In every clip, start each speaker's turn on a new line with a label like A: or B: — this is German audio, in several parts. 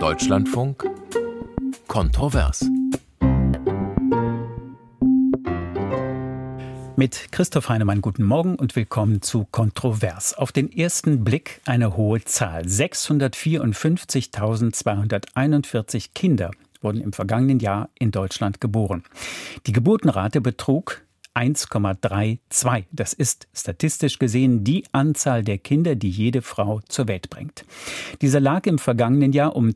A: Deutschlandfunk Kontrovers.
B: Mit Christoph Heinemann guten Morgen und willkommen zu Kontrovers. Auf den ersten Blick eine hohe Zahl. 654.241 Kinder wurden im vergangenen Jahr in Deutschland geboren. Die Geburtenrate betrug 1,32. Das ist statistisch gesehen die Anzahl der Kinder, die jede Frau zur Welt bringt. Diese lag im vergangenen Jahr um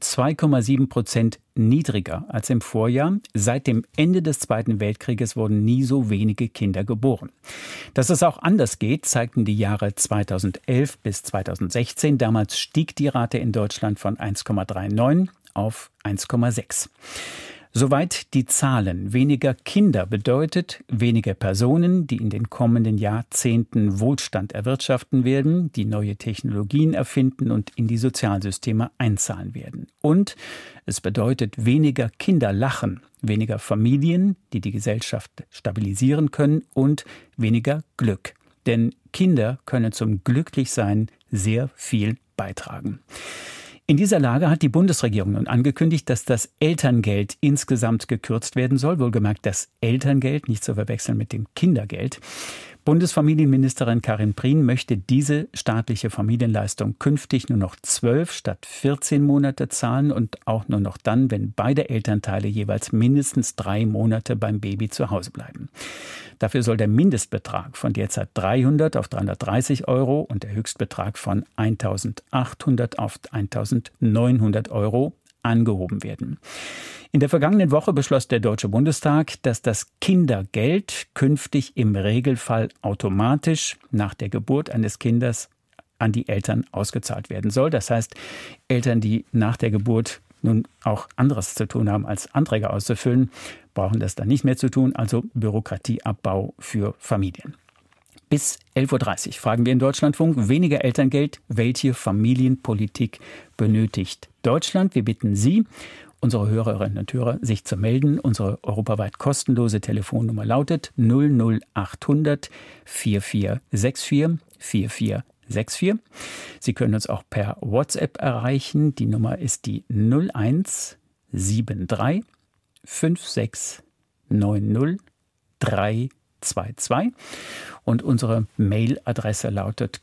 B: 2,7% niedriger als im Vorjahr. Seit dem Ende des Zweiten Weltkrieges wurden nie so wenige Kinder geboren. Dass es auch anders geht, zeigten die Jahre 2011 bis 2016. Damals stieg die Rate in Deutschland von 1,39 auf 1,6. Soweit die Zahlen. Weniger Kinder bedeutet weniger Personen, die in den kommenden Jahrzehnten Wohlstand erwirtschaften werden, die neue Technologien erfinden und in die Sozialsysteme einzahlen werden. Und es bedeutet weniger Kinderlachen, weniger Familien, die die Gesellschaft stabilisieren können und weniger Glück. Denn Kinder können zum Glücklichsein sehr viel beitragen. In dieser Lage hat die Bundesregierung nun angekündigt, dass das Elterngeld insgesamt gekürzt werden soll. Wohlgemerkt das Elterngeld, nicht zu verwechseln mit dem Kindergeld. Bundesfamilienministerin Karin Prien möchte diese staatliche Familienleistung künftig nur noch 12 statt 14 Monate zahlen und auch nur noch dann, wenn beide Elternteile jeweils mindestens 3 Monate beim Baby zu Hause bleiben. Dafür soll der Mindestbetrag von derzeit 300 auf 330 Euro und der Höchstbetrag von 1.800 auf 1.900 Euro angehoben werden. In der vergangenen Woche beschloss der Deutsche Bundestag, dass das Kindergeld künftig im Regelfall automatisch nach der Geburt eines Kindes an die Eltern ausgezahlt werden soll. Das heißt, Eltern, die nach der Geburt nun auch anderes zu tun haben, als Anträge auszufüllen, brauchen das dann nicht mehr zu tun, also Bürokratieabbau für Familien. Bis 11.30 Uhr fragen wir in Deutschlandfunk, weniger Elterngeld, welche Familienpolitik benötigt Deutschland? Wir bitten Sie, unsere Hörerinnen und Hörer, sich zu melden. Unsere europaweit kostenlose Telefonnummer lautet 00800 4464 4464. Sie können uns auch per WhatsApp erreichen. Die Nummer ist die 0173 56 90 322 und unsere Mailadresse lautet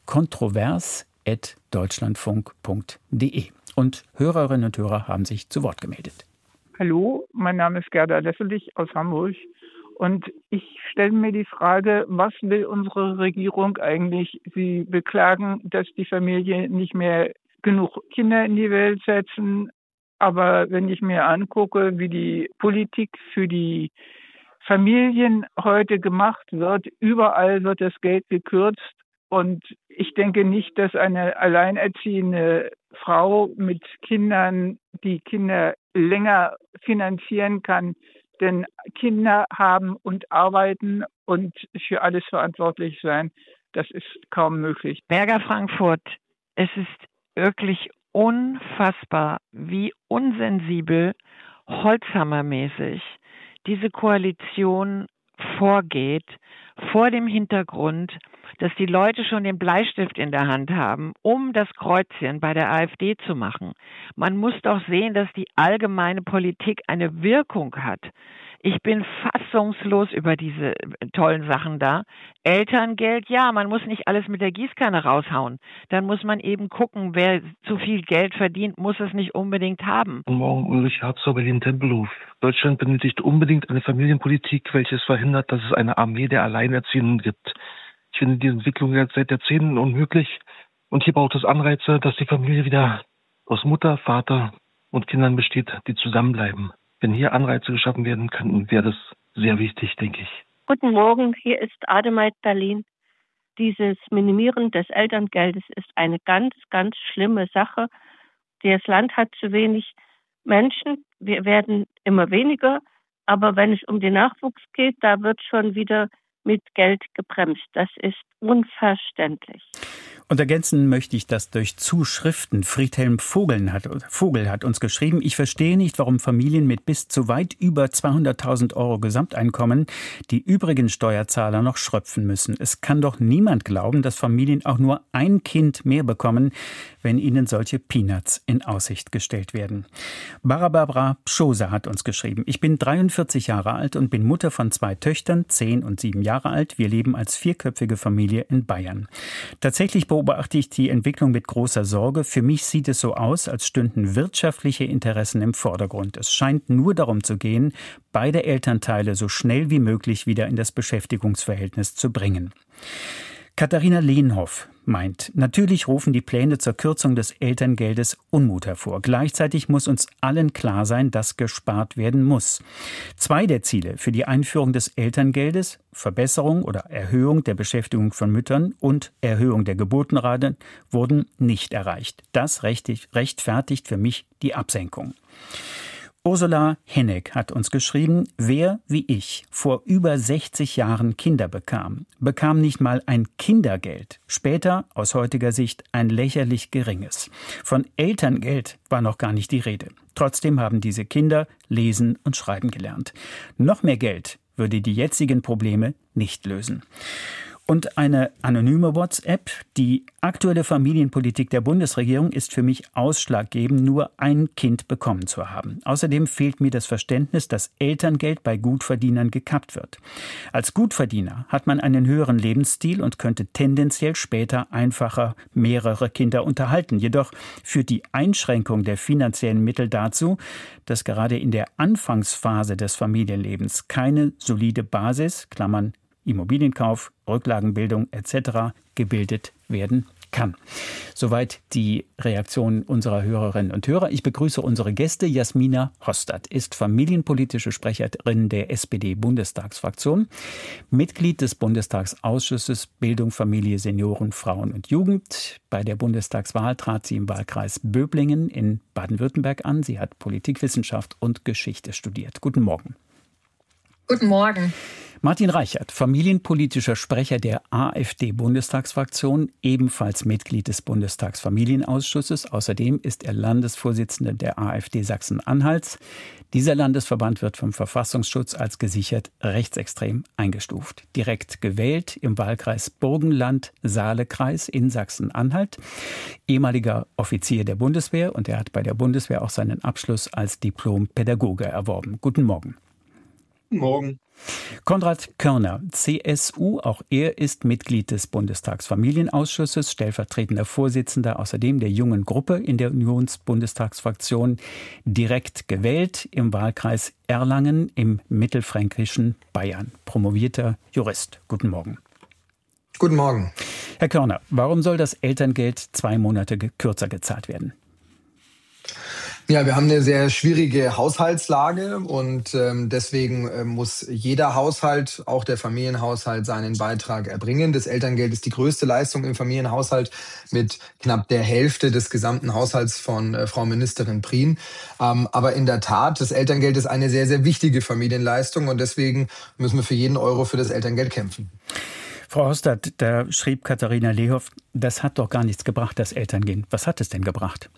B: kontrovers@deutschlandfunk.de. Und Hörerinnen und Hörer haben sich zu Wort gemeldet.
C: Hallo, mein Name ist Gerda Lesselich aus Hamburg und ich stelle mir die Frage, was will unsere Regierung eigentlich? Sie beklagen, dass die Familie nicht mehr genug Kinder in die Welt setzen, aber wenn ich mir angucke, wie die Politik für die Familien heute gemacht wird, überall wird das Geld gekürzt und ich denke nicht, dass eine alleinerziehende Frau mit Kindern die Kinder länger finanzieren kann, denn Kinder haben und arbeiten und für alles verantwortlich sein, das ist kaum möglich.
D: Berger Frankfurt, es ist wirklich unfassbar, wie unsensibel, holzhammermäßig diese Koalition vorgeht, vor dem Hintergrund, dass die Leute schon den Bleistift in der Hand haben, um das Kreuzchen bei der AfD zu machen. Man muss doch sehen, dass die allgemeine Politik eine Wirkung hat. Ich bin fassungslos über diese tollen Sachen da. Elterngeld, ja, man muss nicht alles mit der Gießkanne raushauen. Dann muss man eben gucken, wer zu viel Geld verdient, muss es nicht unbedingt haben.
E: Guten Morgen, Ulrich Herzog, Berlin-Tempelhof. Deutschland benötigt unbedingt eine Familienpolitik, welches verhindert, dass es eine Armee der Alleinerziehenden gibt. Ich finde die Entwicklung jetzt seit Jahrzehnten unmöglich. Und hier braucht es Anreize, dass die Familie wieder aus Mutter, Vater und Kindern besteht, die zusammenbleiben. Wenn hier Anreize geschaffen werden könnten, wäre das sehr wichtig, denke ich.
F: Guten Morgen, hier ist Ademeit Berlin. Dieses Minimieren des Elterngeldes ist eine ganz, ganz schlimme Sache. Das Land hat zu wenig Menschen, wir werden immer weniger, aber wenn es um den Nachwuchs geht, da wird schon wieder mit Geld gebremst. Das ist unverständlich.
B: Und ergänzen möchte ich das durch Zuschriften. Friedhelm Vogel hat uns geschrieben, ich verstehe nicht, warum Familien mit bis zu weit über 200.000 Euro Gesamteinkommen die übrigen Steuerzahler noch schröpfen müssen. Es kann doch niemand glauben, dass Familien auch nur ein Kind mehr bekommen, wenn ihnen solche Peanuts in Aussicht gestellt werden. Barbara Pschoser hat uns geschrieben, ich bin 43 Jahre alt und bin Mutter von 2 Töchtern, 10 und 7 Jahre alt. Wir leben als 4-köpfige Familie in Bayern. Tatsächlich beobachte ich die Entwicklung mit großer Sorge. Für mich sieht es so aus, als stünden wirtschaftliche Interessen im Vordergrund. Es scheint nur darum zu gehen, beide Elternteile so schnell wie möglich wieder in das Beschäftigungsverhältnis zu bringen. Katharina Lehnhoff meint, natürlich rufen die Pläne zur Kürzung des Elterngeldes Unmut hervor. Gleichzeitig muss uns allen klar sein, dass gespart werden muss. 2 der Ziele für die Einführung des Elterngeldes, Verbesserung oder Erhöhung der Beschäftigung von Müttern und Erhöhung der Geburtenrate, wurden nicht erreicht. Das rechtfertigt für mich die Absenkung. Ursula Henneck hat uns geschrieben, wer wie ich vor über 60 Jahren Kinder bekam nicht mal ein Kindergeld. Später, aus heutiger Sicht, ein lächerlich geringes. Von Elterngeld war noch gar nicht die Rede. Trotzdem haben diese Kinder lesen und schreiben gelernt. Noch mehr Geld würde die jetzigen Probleme nicht lösen. Und eine anonyme WhatsApp. Die aktuelle Familienpolitik der Bundesregierung ist für mich ausschlaggebend, nur ein Kind bekommen zu haben. Außerdem fehlt mir das Verständnis, dass Elterngeld bei Gutverdienern gekappt wird. Als Gutverdiener hat man einen höheren Lebensstil und könnte tendenziell später einfacher mehrere Kinder unterhalten. Jedoch führt die Einschränkung der finanziellen Mittel dazu, dass gerade in der Anfangsphase des Familienlebens keine solide Basis, Klammern Immobilienkauf, Rücklagenbildung etc. gebildet werden kann. Soweit die Reaktion unserer Hörerinnen und Hörer. Ich begrüße unsere Gäste. Jasmina Hostad ist familienpolitische Sprecherin der SPD-Bundestagsfraktion, Mitglied des Bundestagsausschusses Bildung, Familie, Senioren, Frauen und Jugend. Bei der Bundestagswahl trat sie im Wahlkreis Böblingen in Baden-Württemberg an. Sie hat Politikwissenschaft und Geschichte studiert. Guten Morgen.
G: Guten Morgen.
B: Martin Reichert, familienpolitischer Sprecher der AfD-Bundestagsfraktion, ebenfalls Mitglied des Bundestagsfamilienausschusses. Außerdem ist er Landesvorsitzender der AfD Sachsen-Anhalts. Dieser Landesverband wird vom Verfassungsschutz als gesichert rechtsextrem eingestuft. Direkt gewählt im Wahlkreis Burgenland-Saale-Kreis in Sachsen-Anhalt. Ehemaliger Offizier der Bundeswehr und er hat bei der Bundeswehr auch seinen Abschluss als Diplom-Pädagoge erworben. Guten Morgen.
H: Guten Morgen.
B: Konrad Körner, CSU, auch er ist Mitglied des Bundestagsfamilienausschusses, stellvertretender Vorsitzender außerdem der jungen Gruppe in der Unionsbundestagsfraktion, direkt gewählt im Wahlkreis Erlangen im mittelfränkischen Bayern. Promovierter Jurist. Guten Morgen.
H: Guten Morgen.
B: Herr Körner, warum soll das Elterngeld 2 Monate kürzer gezahlt werden?
H: Ja, wir haben eine sehr schwierige Haushaltslage und deswegen muss jeder Haushalt, auch der Familienhaushalt, seinen Beitrag erbringen. Das Elterngeld ist die größte Leistung im Familienhaushalt mit knapp der Hälfte des gesamten Haushalts von Frau Ministerin Prien. Aber in der Tat, das Elterngeld ist eine sehr, sehr wichtige Familienleistung und deswegen müssen wir für jeden Euro für das Elterngeld kämpfen.
B: Frau Hostad, da schrieb Katharina Lehnhoff, das hat doch gar nichts gebracht, das Elterngeld. Was hat es denn gebracht?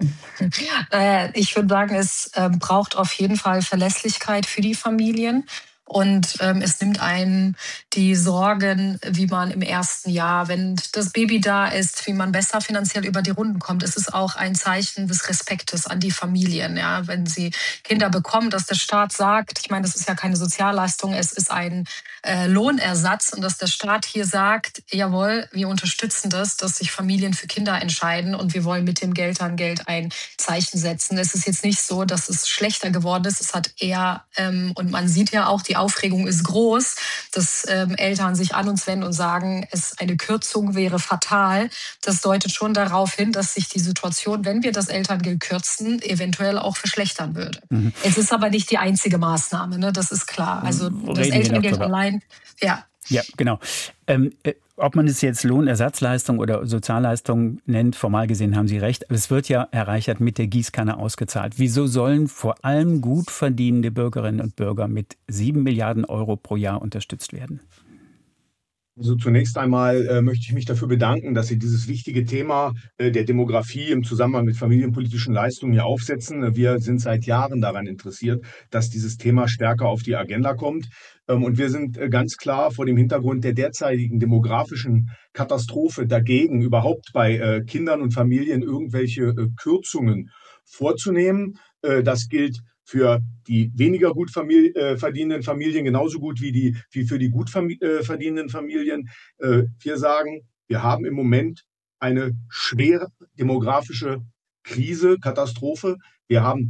G: Ich würde sagen, es braucht auf jeden Fall Verlässlichkeit für die Familien. Und es nimmt einen die Sorgen, wie man im ersten Jahr, wenn das Baby da ist, wie man besser finanziell über die Runden kommt. Es ist auch ein Zeichen des Respektes an die Familien. Ja? Wenn sie Kinder bekommen, dass der Staat sagt, ich meine, das ist ja keine Sozialleistung, es ist ein Lohnersatz und dass der Staat hier sagt, jawohl, wir unterstützen das, dass sich Familien für Kinder entscheiden und wir wollen mit dem Elterngeld ein Zeichen setzen. Es ist jetzt nicht so, dass es schlechter geworden ist. Es hat eher, und man sieht ja auch, die Aufregung ist groß, dass Eltern sich an uns wenden und sagen, eine Kürzung wäre fatal. Das deutet schon darauf hin, dass sich die Situation, wenn wir das Elterngeld kürzen, eventuell auch verschlechtern würde. Mhm. Es ist aber nicht die einzige Maßnahme, ne? Das ist klar. Also das Elterngeld allein, ja.
B: Ja, genau. Ob man es jetzt Lohnersatzleistung oder Sozialleistung nennt, formal gesehen haben Sie recht. Es wird ja, Herr Reichert, mit der Gießkanne ausgezahlt. Wieso sollen vor allem gut verdienende Bürgerinnen und Bürger mit 7 Milliarden Euro pro Jahr unterstützt werden?
I: Also zunächst einmal möchte ich mich dafür bedanken, dass Sie dieses wichtige Thema der Demografie im Zusammenhang mit familienpolitischen Leistungen hier aufsetzen. Wir sind seit Jahren daran interessiert, dass dieses Thema stärker auf die Agenda kommt. Und wir sind ganz klar vor dem Hintergrund der derzeitigen demografischen Katastrophe dagegen, überhaupt bei Kindern und Familien irgendwelche Kürzungen vorzunehmen. Das gilt für die weniger gut verdienenden Familien genauso gut wie für die gut verdienenden Familien. Wir sagen, wir haben im Moment eine schwere demografische Krise, Katastrophe. Wir haben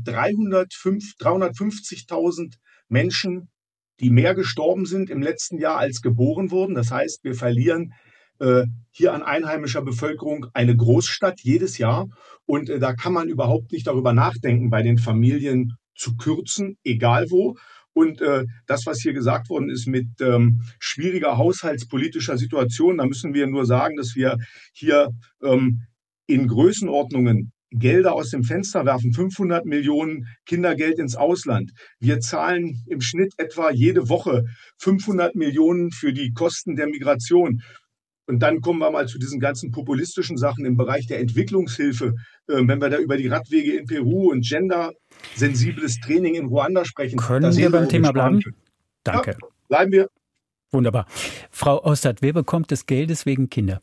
I: 350.000 Menschen, die mehr gestorben sind im letzten Jahr, als geboren wurden. Das heißt, wir verlieren hier an einheimischer Bevölkerung eine Großstadt jedes Jahr. Und da kann man überhaupt nicht darüber nachdenken, bei den Familien zu kürzen, egal wo. Und das, was hier gesagt worden ist mit schwieriger haushaltspolitischer Situation, da müssen wir nur sagen, dass wir hier in Größenordnungen Gelder aus dem Fenster werfen, 500 Millionen Kindergeld ins Ausland. Wir zahlen im Schnitt etwa jede Woche 500 Millionen für die Kosten der Migration. Und dann kommen wir mal zu diesen ganzen populistischen Sachen im Bereich der Entwicklungshilfe. Wenn wir da über die Radwege in Peru und gendersensibles Training in Ruanda sprechen.
B: Können wir beim Thema bleiben? Danke.
I: Ja, bleiben wir.
B: Wunderbar. Frau Ostert, wer bekommt des Geldes wegen Kinder?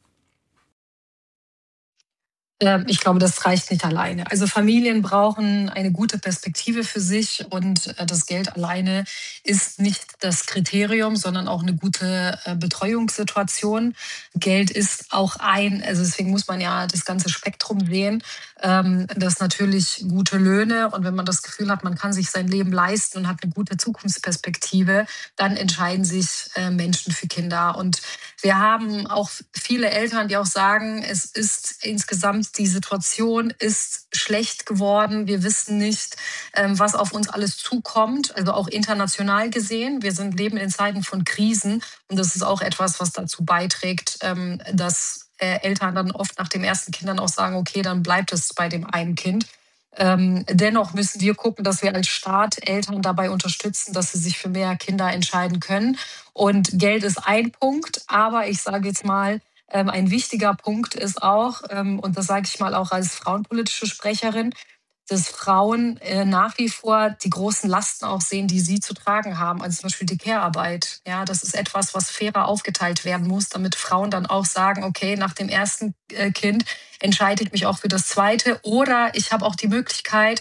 G: Ich glaube, das reicht nicht alleine. Also Familien brauchen eine gute Perspektive für sich und das Geld alleine ist nicht das Kriterium, sondern auch eine gute Betreuungssituation. Geld ist auch also deswegen muss man ja das ganze Spektrum sehen. Das natürlich gute Löhne und wenn man das Gefühl hat, man kann sich sein Leben leisten und hat eine gute Zukunftsperspektive, dann entscheiden sich Menschen für Kinder. Und wir haben auch viele Eltern, die auch sagen, es ist insgesamt die Situation ist schlecht geworden. Wir wissen nicht, was auf uns alles zukommt, also auch international gesehen. Wir leben in Zeiten von Krisen und das ist auch etwas, was dazu beiträgt, dass Eltern dann oft nach dem ersten Kind dann auch sagen, okay, dann bleibt es bei dem einen Kind. Dennoch müssen wir gucken, dass wir als Staat Eltern dabei unterstützen, dass sie sich für mehr Kinder entscheiden können. Und Geld ist ein Punkt, aber ich sage jetzt mal, ein wichtiger Punkt ist auch, und das sage ich mal auch als frauenpolitische Sprecherin, dass Frauen nach wie vor die großen Lasten auch sehen, die sie zu tragen haben, also zum Beispiel die Care-Arbeit. Ja, das ist etwas, was fairer aufgeteilt werden muss, damit Frauen dann auch sagen, okay, nach dem ersten Kind entscheide ich mich auch für das zweite oder ich habe auch die Möglichkeit,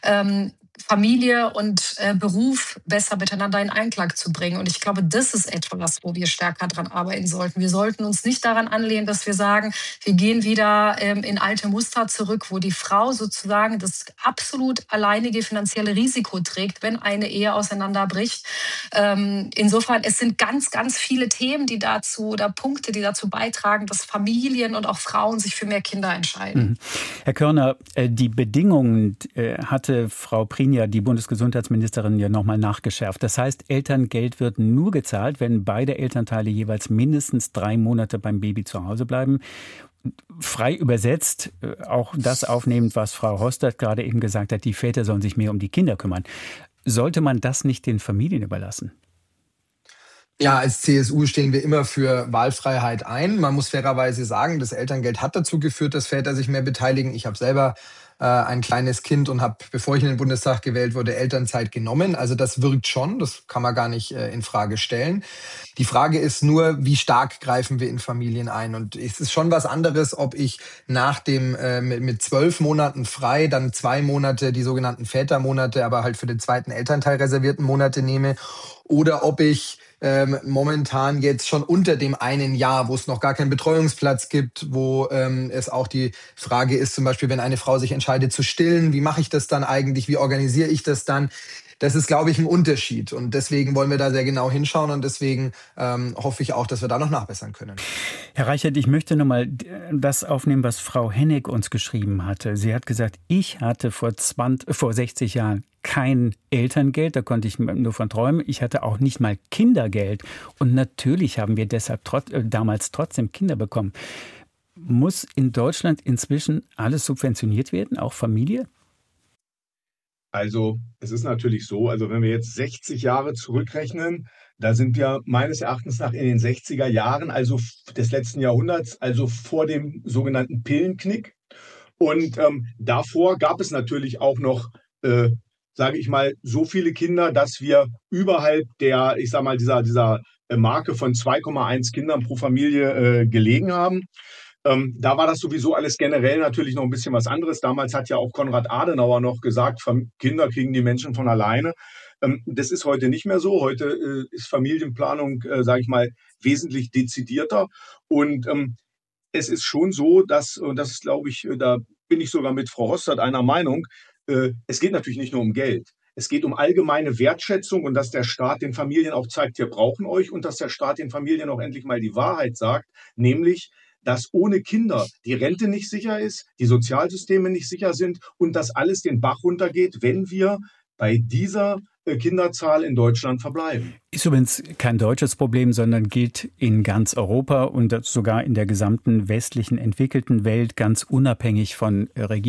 G: Familie und Beruf besser miteinander in Einklang zu bringen. Und ich glaube, das ist etwas, wo wir stärker daran arbeiten sollten. Wir sollten uns nicht daran anlehnen, dass wir sagen, wir gehen wieder in alte Muster zurück, wo die Frau sozusagen das absolut alleinige finanzielle Risiko trägt, wenn eine Ehe auseinanderbricht. Insofern, es sind ganz, ganz viele Themen, die dazu oder Punkte, die dazu beitragen, dass Familien und auch Frauen sich für mehr Kinder entscheiden.
B: Herr Körner, die Bedingungen hatte Frau Prinja, die Bundesgesundheitsministerin, ja nochmal nachgeschärft. Das heißt, Elterngeld wird nur gezahlt, wenn beide Elternteile jeweils mindestens 3 Monate beim Baby zu Hause bleiben. Frei übersetzt, auch das aufnehmend, was Frau Hostert gerade eben gesagt hat, die Väter sollen sich mehr um die Kinder kümmern. Sollte man das nicht den Familien überlassen?
H: Ja, als CSU stehen wir immer für Wahlfreiheit ein. Man muss fairerweise sagen, das Elterngeld hat dazu geführt, dass Väter sich mehr beteiligen. Ich habe selber ein kleines Kind und habe, bevor ich in den Bundestag gewählt wurde, Elternzeit genommen. Also das wirkt schon, das kann man gar nicht in Frage stellen. Die Frage ist nur, wie stark greifen wir in Familien ein? Und es ist schon was anderes, ob ich nach dem mit 12 Monaten frei dann 2 Monate, die sogenannten Vätermonate, aber halt für den zweiten Elternteil reservierten Monate nehme, oder ob ich momentan jetzt schon unter dem einen Jahr, wo es noch gar keinen Betreuungsplatz gibt, wo es auch die Frage ist, zum Beispiel, wenn eine Frau sich entscheidet zu stillen, wie mache ich das dann eigentlich, wie organisiere ich das dann? Das ist, glaube ich, ein Unterschied und deswegen wollen wir da sehr genau hinschauen und deswegen hoffe ich auch, dass wir da noch nachbessern können.
B: Herr Reichert, ich möchte nochmal das aufnehmen, was Frau Hennig uns geschrieben hatte. Sie hat gesagt, ich hatte vor 60 Jahren kein Elterngeld, da konnte ich nur von träumen. Ich hatte auch nicht mal Kindergeld und natürlich haben wir deshalb damals trotzdem Kinder bekommen. Muss in Deutschland inzwischen alles subventioniert werden, auch Familie?
I: Also es ist natürlich so, also wenn wir jetzt 60 Jahre zurückrechnen, Da sind wir meines Erachtens nach in den 60er Jahren, also des letzten Jahrhunderts, also vor dem sogenannten Pillenknick. Und davor gab es natürlich auch noch, sage ich mal, so viele Kinder, dass wir überhalb der, ich sage mal, dieser Marke von 2,1 Kindern pro Familie gelegen haben. Da war das sowieso alles generell natürlich noch ein bisschen was anderes. Damals hat ja auch Konrad Adenauer noch gesagt, Kinder kriegen die Menschen von alleine. Das ist heute nicht mehr so. Heute ist Familienplanung, sage ich mal, wesentlich dezidierter. Und es ist schon so, dass, und das ist, glaube ich, da bin ich sogar mit Frau Hostert einer Meinung, es geht natürlich nicht nur um Geld. Es geht um allgemeine Wertschätzung und dass der Staat den Familien auch zeigt, wir brauchen euch und dass der Staat den Familien auch endlich mal die Wahrheit sagt, nämlich, dass ohne Kinder die Rente nicht sicher ist, die Sozialsysteme nicht sicher sind und dass alles den Bach runtergeht, wenn wir bei dieser Kinderzahl in Deutschland verbleiben.
B: Ist übrigens kein deutsches Problem, sondern gilt in ganz Europa und sogar in der gesamten westlichen entwickelten Welt, ganz unabhängig von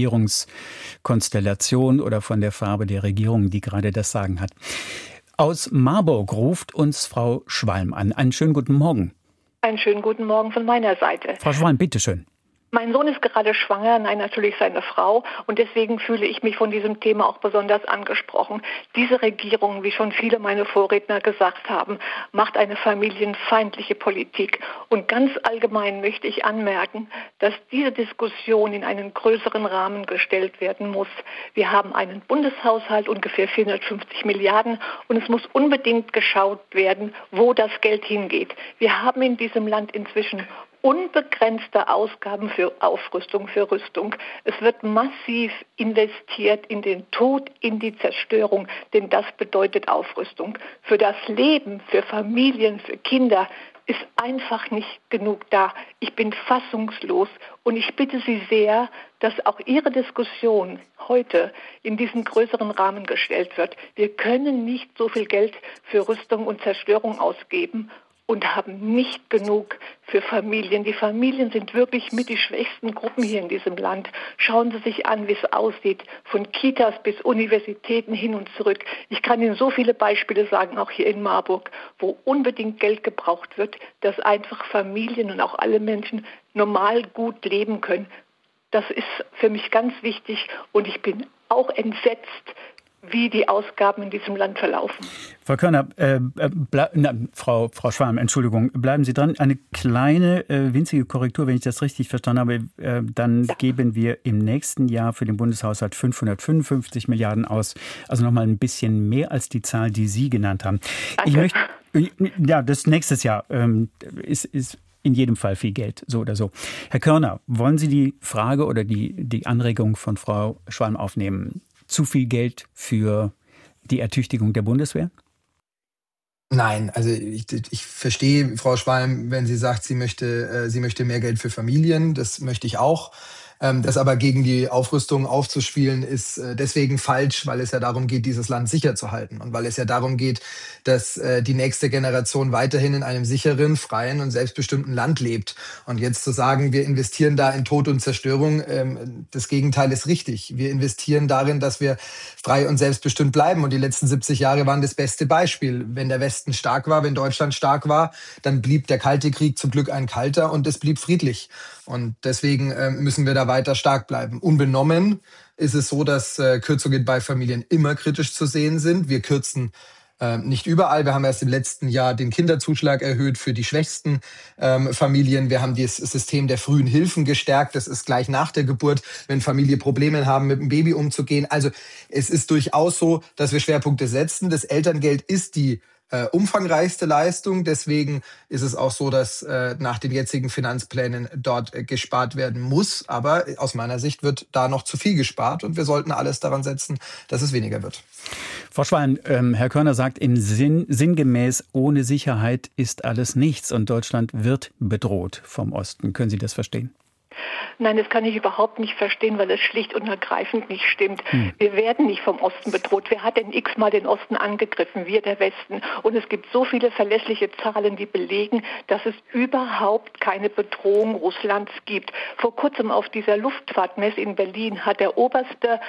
B: Regierungskonstellation oder von der Farbe der Regierung, die gerade das Sagen hat. Aus Marburg ruft uns Frau Schwalm an. Einen schönen guten Morgen.
J: Einen schönen guten Morgen von meiner Seite.
B: Frau Schwalm, bitteschön.
J: Mein Sohn ist gerade schwanger, nein, natürlich seine Frau. Und deswegen fühle ich mich von diesem Thema auch besonders angesprochen. Diese Regierung, wie schon viele meiner Vorredner gesagt haben, macht eine familienfeindliche Politik. Und ganz allgemein möchte ich anmerken, dass diese Diskussion in einen größeren Rahmen gestellt werden muss. Wir haben einen Bundeshaushalt, ungefähr 450 Milliarden. Und es muss unbedingt geschaut werden, wo das Geld hingeht. Wir haben in diesem Land inzwischen unbegrenzte Ausgaben für Aufrüstung, für Rüstung. Es wird massiv investiert in den Tod, in die Zerstörung, denn das bedeutet Aufrüstung. Für das Leben, für Familien, für Kinder ist einfach nicht genug da. Ich bin fassungslos und ich bitte Sie sehr, dass auch Ihre Diskussion heute in diesen größeren Rahmen gestellt wird. Wir können nicht so viel Geld für Rüstung und Zerstörung ausgeben und haben nicht genug für Familien. Die Familien sind wirklich mit die schwächsten Gruppen hier in diesem Land. Schauen Sie sich an, wie es aussieht, von Kitas bis Universitäten hin und zurück. Ich kann Ihnen so viele Beispiele sagen, auch hier in Marburg, wo unbedingt Geld gebraucht wird, dass einfach Familien und auch alle Menschen normal gut leben können. Das ist für mich ganz wichtig und ich bin auch entsetzt, wie die Ausgaben in diesem Land verlaufen.
B: Frau Körner, Frau Schwalm, Entschuldigung, bleiben Sie dran. Eine kleine, winzige Korrektur, wenn ich das richtig verstanden habe. Dann geben wir im nächsten Jahr für den Bundeshaushalt 555 Milliarden aus. Also nochmal ein bisschen mehr als die Zahl, die Sie genannt haben.
J: Danke.
B: Das nächstes Jahr ist in jedem Fall viel Geld, so oder so. Herr Körner, wollen Sie die Frage oder die Anregung von Frau Schwalm aufnehmen? Zu viel Geld für die Ertüchtigung der Bundeswehr?
H: Nein, also ich verstehe Frau Schwalm, wenn sie sagt, sie möchte mehr Geld für Familien. Das möchte ich auch. Das aber gegen die Aufrüstung aufzuspielen, ist deswegen falsch, weil es ja darum geht, dieses Land sicher zu halten und weil es ja darum geht, dass die nächste Generation weiterhin in einem sicheren, freien und selbstbestimmten Land lebt. Und jetzt zu sagen, wir investieren da in Tod und Zerstörung, das Gegenteil ist richtig. Wir investieren darin, dass wir frei und selbstbestimmt bleiben. Und die letzten 70 Jahre waren das beste Beispiel. Wenn der Westen stark war, wenn Deutschland stark war, dann blieb der Kalte Krieg zum Glück ein kalter und es blieb friedlich. Und deswegen müssen wir da weiter stark bleiben. Unbenommen ist es so, dass Kürzungen bei Familien immer kritisch zu sehen sind. Wir kürzen nicht überall. Wir haben erst im letzten Jahr den Kinderzuschlag erhöht für die schwächsten Familien. Wir haben das System der frühen Hilfen gestärkt. Das ist gleich nach der Geburt, wenn Familien Probleme haben, mit dem Baby umzugehen. Also es ist durchaus so, dass wir Schwerpunkte setzen. Das Elterngeld ist die umfangreichste Leistung. Deswegen ist es auch so, dass nach den jetzigen Finanzplänen dort gespart werden muss. Aber aus meiner Sicht wird da noch zu viel gespart und wir sollten alles daran setzen, dass es weniger wird.
B: Frau Schwalm, Herr Körner sagt sinngemäß, ohne Sicherheit ist alles nichts und Deutschland wird bedroht vom Osten. Können Sie das verstehen?
J: Nein, das kann ich überhaupt nicht verstehen, weil es schlicht und ergreifend nicht stimmt. Wir werden nicht vom Osten bedroht. Wer hat denn x-mal den Osten angegriffen? Wir, der Westen. Und es gibt so viele verlässliche Zahlen, die belegen, dass es überhaupt keine Bedrohung Russlands gibt. Vor kurzem auf dieser Luftfahrtmesse in Berlin hat der oberste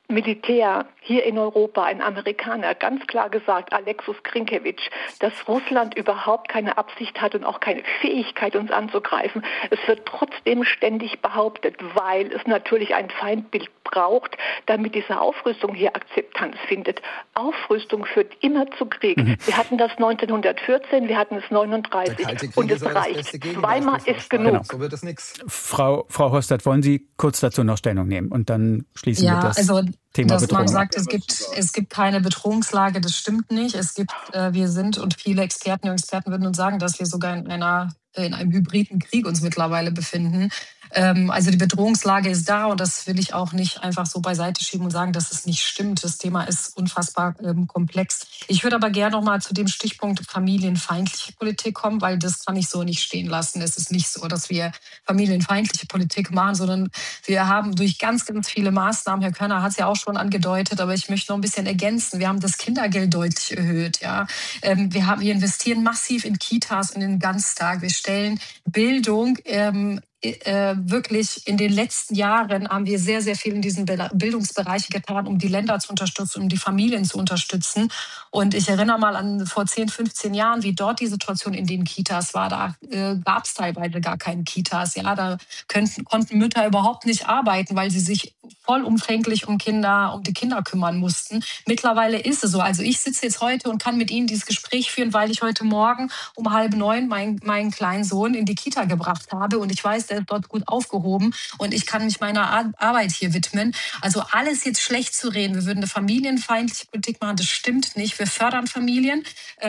J: Militär hier in Europa, ein Amerikaner, ganz klar gesagt, Alexus Krinkewitsch, dass Russland überhaupt keine Absicht hat und auch keine Fähigkeit, uns anzugreifen. Es wird trotzdem ständig behauptet, weil es natürlich ein Feindbild braucht, damit diese Aufrüstung hier Akzeptanz findet. Aufrüstung führt immer zu Krieg. Wir hatten das 1914, wir hatten es 1939 und es reicht. Zweimal ist genug.
B: Genau. So wird es nichts. Frau Hostert, wollen Sie kurz dazu noch Stellung nehmen und dann schließen wir das Thema
G: dass
B: Bedrohung.
G: Man sagt, es gibt keine Bedrohungslage, das stimmt nicht. Wir sind, und viele Experten und Experten würden uns sagen, dass wir sogar in einem hybriden Krieg uns mittlerweile befinden. Also die Bedrohungslage ist da und das will ich auch nicht einfach so beiseite schieben und sagen, dass es nicht stimmt. Das Thema ist unfassbar komplex. Ich würde aber gerne noch mal zu dem Stichpunkt familienfeindliche Politik kommen, weil das kann ich so nicht stehen lassen. Es ist nicht so, dass wir familienfeindliche Politik machen, sondern wir haben durch ganz, ganz viele Maßnahmen, Herr Körner hat es ja auch schon angedeutet, aber ich möchte noch ein bisschen ergänzen. Wir haben das Kindergeld deutlich erhöht. Ja? Wir investieren massiv in Kitas und in Ganztag. Wir stellen Bildung wirklich in den letzten Jahren haben wir sehr, sehr viel in diesen Bildungsbereichen getan, um die Länder zu unterstützen, um die Familien zu unterstützen. Und ich erinnere mal an vor 10, 15 Jahren, wie dort die Situation in den Kitas war. Da gab es teilweise gar keine Kitas. Ja, da konnten Mütter überhaupt nicht arbeiten, weil sie sich vollumfänglich um die Kinder kümmern mussten. Mittlerweile ist es so. Also ich sitze jetzt heute und kann mit Ihnen dieses Gespräch führen, weil ich heute Morgen um 8:30 meinen kleinen Sohn in die Kita gebracht habe. Und ich weiß, der ist dort gut aufgehoben und ich kann mich meiner Arbeit hier widmen. Also alles jetzt schlecht zu reden, wir würden eine familienfeindliche Politik machen, das stimmt nicht. Wir fördern Familien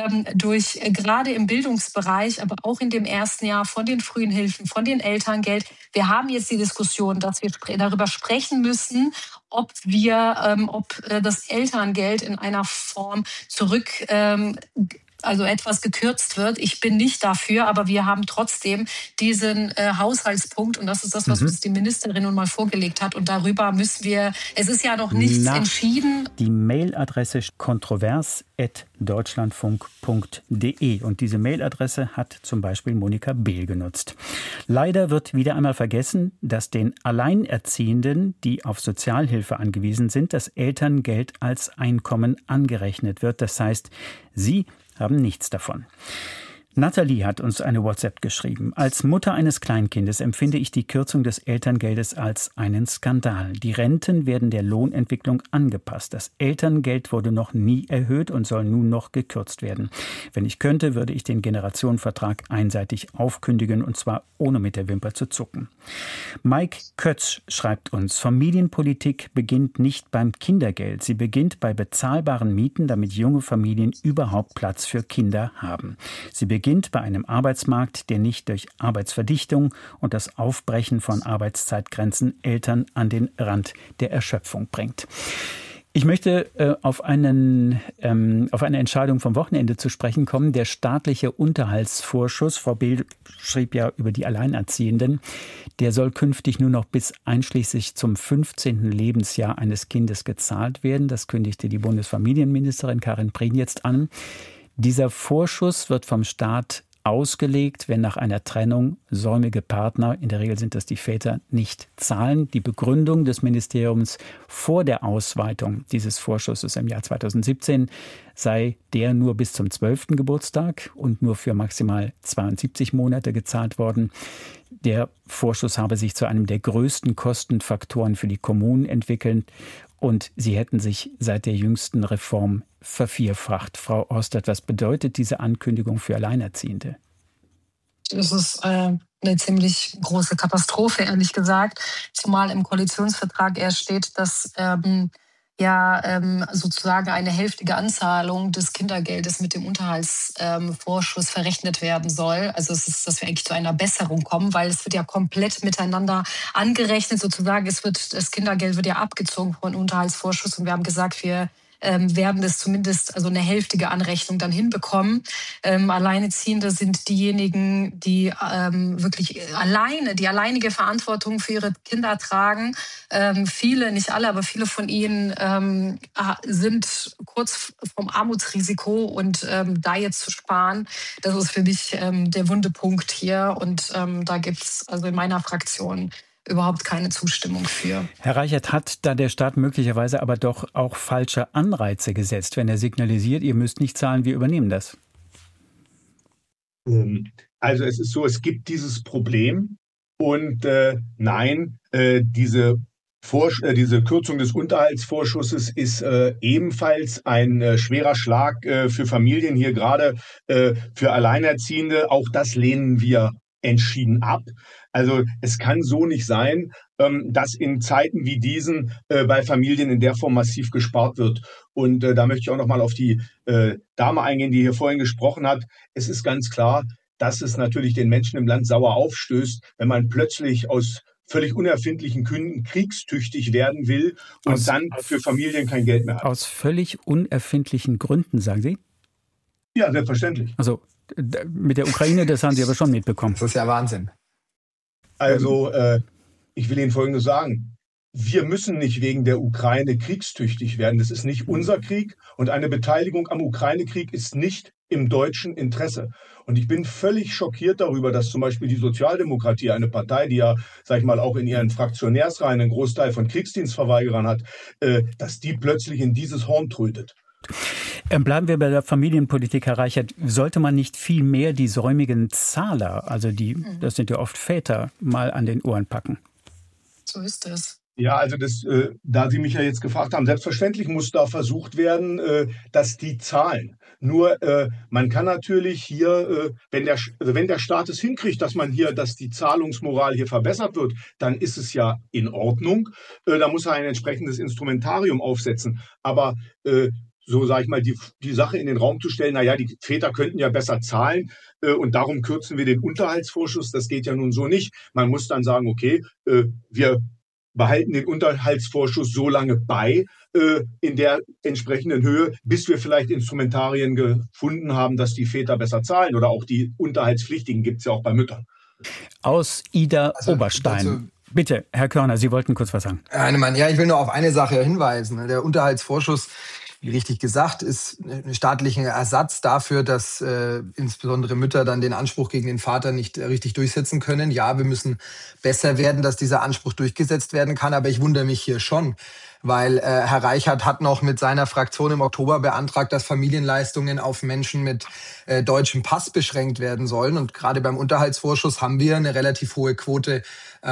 G: gerade im Bildungsbereich, aber auch in dem ersten Jahr von den frühen Hilfen, von den Elterngeld. Wir haben jetzt die Diskussion, dass wir darüber sprechen müssen, ob das Elterngeld in einer Form also etwas gekürzt wird. Ich bin nicht dafür, aber wir haben trotzdem diesen Haushaltspunkt und das ist das, was uns die Ministerin nun mal vorgelegt hat und darüber müssen wir, es ist ja noch nichts entschieden.
B: Die Mailadresse kontrovers@deutschlandfunk.de und diese Mailadresse hat zum Beispiel Monika Behl genutzt. Leider wird wieder einmal vergessen, dass den Alleinerziehenden, die auf Sozialhilfe angewiesen sind, das Elterngeld als Einkommen angerechnet wird. Das heißt, sie haben nichts davon. Nathalie hat uns eine WhatsApp geschrieben. Als Mutter eines Kleinkindes empfinde ich die Kürzung des Elterngeldes als einen Skandal. Die Renten werden der Lohnentwicklung angepasst. Das Elterngeld wurde noch nie erhöht und soll nun noch gekürzt werden. Wenn ich könnte, würde ich den Generationenvertrag einseitig aufkündigen und zwar ohne mit der Wimper zu zucken. Mike Kötz schreibt uns, Familienpolitik beginnt nicht beim Kindergeld. Sie beginnt bei bezahlbaren Mieten, damit junge Familien überhaupt Platz für Kinder haben. Sie beginnt bei einem Arbeitsmarkt, der nicht durch Arbeitsverdichtung und das Aufbrechen von Arbeitszeitgrenzen Eltern an den Rand der Erschöpfung bringt. Ich möchte auf eine Entscheidung vom Wochenende zu sprechen kommen. Der staatliche Unterhaltsvorschuss, Frau Behl schrieb ja über die Alleinerziehenden, der soll künftig nur noch bis einschließlich zum 15. Lebensjahr eines Kindes gezahlt werden. Das kündigte die Bundesfamilienministerin Karin Prien jetzt an. Dieser Vorschuss wird vom Staat ausgelegt, wenn nach einer Trennung säumige Partner, in der Regel sind das die Väter, nicht zahlen. Die Begründung des Ministeriums vor der Ausweitung dieses Vorschusses im Jahr 2017 sei der nur bis zum 12. Geburtstag und nur für maximal 72 Monate gezahlt worden. Der Vorschuss habe sich zu einem der größten Kostenfaktoren für die Kommunen entwickelt und sie hätten sich seit der jüngsten Reform vervierfacht. Frau Hostert, was bedeutet diese Ankündigung für Alleinerziehende?
G: Das ist eine ziemlich große Katastrophe, ehrlich gesagt. Zumal im Koalitionsvertrag erst steht, dass sozusagen eine hälftige Anzahlung des Kindergeldes mit dem Unterhaltsvorschuss verrechnet werden soll. Also dass wir eigentlich zu einer Besserung kommen, weil es wird ja komplett miteinander angerechnet sozusagen. Das Kindergeld wird ja abgezogen von Unterhaltsvorschuss und wir haben gesagt, wir werden es zumindest also eine hälftige Anrechnung dann hinbekommen. Alleinerziehende sind diejenigen, die wirklich die alleinige Verantwortung für ihre Kinder tragen. Viele, nicht alle, aber viele von ihnen sind kurz vom Armutsrisiko und da jetzt zu sparen, das ist für mich der Wundepunkt hier und da gibt es also in meiner Fraktion überhaupt keine Zustimmung für.
B: Herr Reichert, hat da der Staat möglicherweise aber doch auch falsche Anreize gesetzt, wenn er signalisiert, ihr müsst nicht zahlen, wir übernehmen das?
I: Also es ist so, es gibt dieses Problem und nein, diese Kürzung des Unterhaltsvorschusses ist ebenfalls ein schwerer Schlag für Familien, hier gerade für Alleinerziehende. Auch das lehnen wir entschieden ab. Also es kann so nicht sein, dass in Zeiten wie diesen bei Familien in der Form massiv gespart wird. Und da möchte ich auch noch mal auf die Dame eingehen, die hier vorhin gesprochen hat. Es ist ganz klar, dass es natürlich den Menschen im Land sauer aufstößt, wenn man plötzlich aus völlig unerfindlichen Gründen kriegstüchtig werden will und dann für Familien kein Geld mehr hat.
B: Aus völlig unerfindlichen Gründen, sagen Sie?
I: Ja, selbstverständlich.
B: Also mit der Ukraine, das haben Sie aber schon mitbekommen.
H: Das ist ja Wahnsinn.
I: Also ich will Ihnen Folgendes sagen. Wir müssen nicht wegen der Ukraine kriegstüchtig werden. Das ist nicht unser Krieg und eine Beteiligung am Ukraine-Krieg ist nicht im deutschen Interesse. Und ich bin völlig schockiert darüber, dass zum Beispiel die Sozialdemokratie, eine Partei, die ja, sag ich mal, auch in ihren Fraktionärsreihen einen Großteil von Kriegsdienstverweigerern hat, dass die plötzlich in dieses Horn trötet.
B: Bleiben wir bei der Familienpolitik, Herr Reichert. Sollte man nicht viel mehr die säumigen Zahler, also das sind ja oft Väter, mal an den Ohren packen?
G: So ist es.
I: Ja, also da Sie mich ja jetzt gefragt haben, selbstverständlich muss da versucht werden, dass die zahlen. Nur man kann natürlich hier, wenn der Staat es hinkriegt, dass die Zahlungsmoral hier verbessert wird, dann ist es ja in Ordnung. Da muss er ein entsprechendes Instrumentarium aufsetzen. Aber so sage ich mal, die Sache in den Raum zu stellen, naja, die Väter könnten ja besser zahlen und darum kürzen wir den Unterhaltsvorschuss, das geht ja nun so nicht. Man muss dann sagen, okay, wir behalten den Unterhaltsvorschuss so lange bei in der entsprechenden Höhe, bis wir vielleicht Instrumentarien gefunden haben, dass die Väter besser zahlen oder auch die Unterhaltspflichtigen gibt es ja auch bei Müttern.
B: Aus Ida Oberstein. Bitte, Herr Körner, Sie wollten kurz was sagen.
H: Herr Heinemann, ja, ich will nur auf eine Sache hinweisen. Der Unterhaltsvorschuss, wie richtig gesagt, ist ein staatlicher Ersatz dafür, dass insbesondere Mütter dann den Anspruch gegen den Vater nicht richtig durchsetzen können. Ja, wir müssen besser werden, dass dieser Anspruch durchgesetzt werden kann. Aber ich wundere mich hier schon, weil Herr Reichert hat noch mit seiner Fraktion im Oktober beantragt, dass Familienleistungen auf Menschen mit deutschem Pass beschränkt werden sollen. Und gerade beim Unterhaltsvorschuss haben wir eine relativ hohe Quote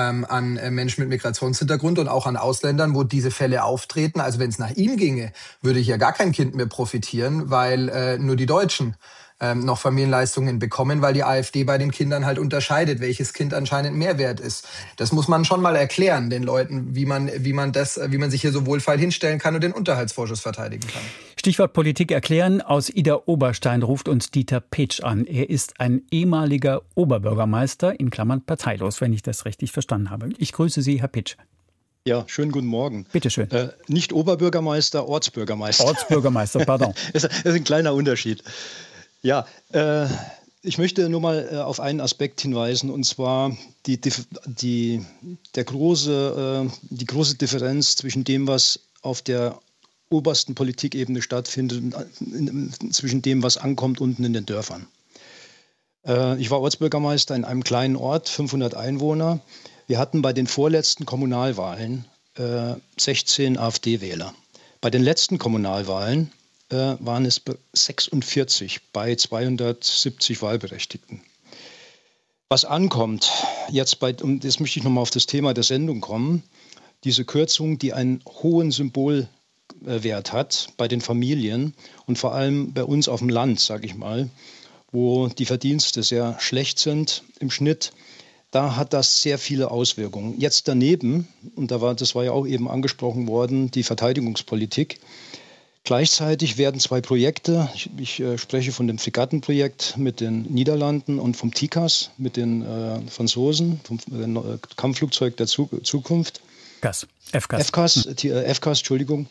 H: an Menschen mit Migrationshintergrund und auch an Ausländern, wo diese Fälle auftreten. Also wenn es nach ihm ginge, würde hier gar kein Kind mehr profitieren, weil nur die Deutschen noch Familienleistungen bekommen, weil die AfD bei den Kindern halt unterscheidet, welches Kind anscheinend mehr wert ist. Das muss man schon mal erklären, den Leuten, wie man sich hier so wohlfeil hinstellen kann und den Unterhaltsvorschuss verteidigen kann.
B: Stichwort Politik erklären. Aus Ida Oberstein ruft uns Dieter Petsch an. Er ist ein ehemaliger Oberbürgermeister, in Klammern parteilos, wenn ich das richtig verstanden habe. Ich grüße Sie, Herr Petsch.
K: Ja, schönen guten Morgen.
B: Bitte schön.
K: Nicht Oberbürgermeister, Ortsbürgermeister.
B: Ortsbürgermeister, pardon.
K: Das ist ein kleiner Unterschied. Ja, ich möchte nur mal auf einen Aspekt hinweisen, und zwar die große Differenz zwischen dem, was auf der obersten Politikebene stattfindet, zwischen dem, was ankommt unten in den Dörfern. Ich war Ortsbürgermeister in einem kleinen Ort, 500 Einwohner. Wir hatten bei den vorletzten Kommunalwahlen 16 AfD-Wähler. Bei den letzten Kommunalwahlen waren es 46 bei 270 Wahlberechtigten. Was ankommt, jetzt möchte ich nochmal auf das Thema der Sendung kommen, diese Kürzung, die einen hohen Symbolwert hat bei den Familien und vor allem bei uns auf dem Land, sage ich mal, wo die Verdienste sehr schlecht sind im Schnitt, da hat das sehr viele Auswirkungen. Jetzt daneben, und das war ja auch eben angesprochen worden, die Verteidigungspolitik. Gleichzeitig werden zwei Projekte, ich spreche von dem Fregattenprojekt mit den Niederlanden und vom TICAS mit den Franzosen, vom Kampfflugzeug der Zukunft. FCAS, Entschuldigung.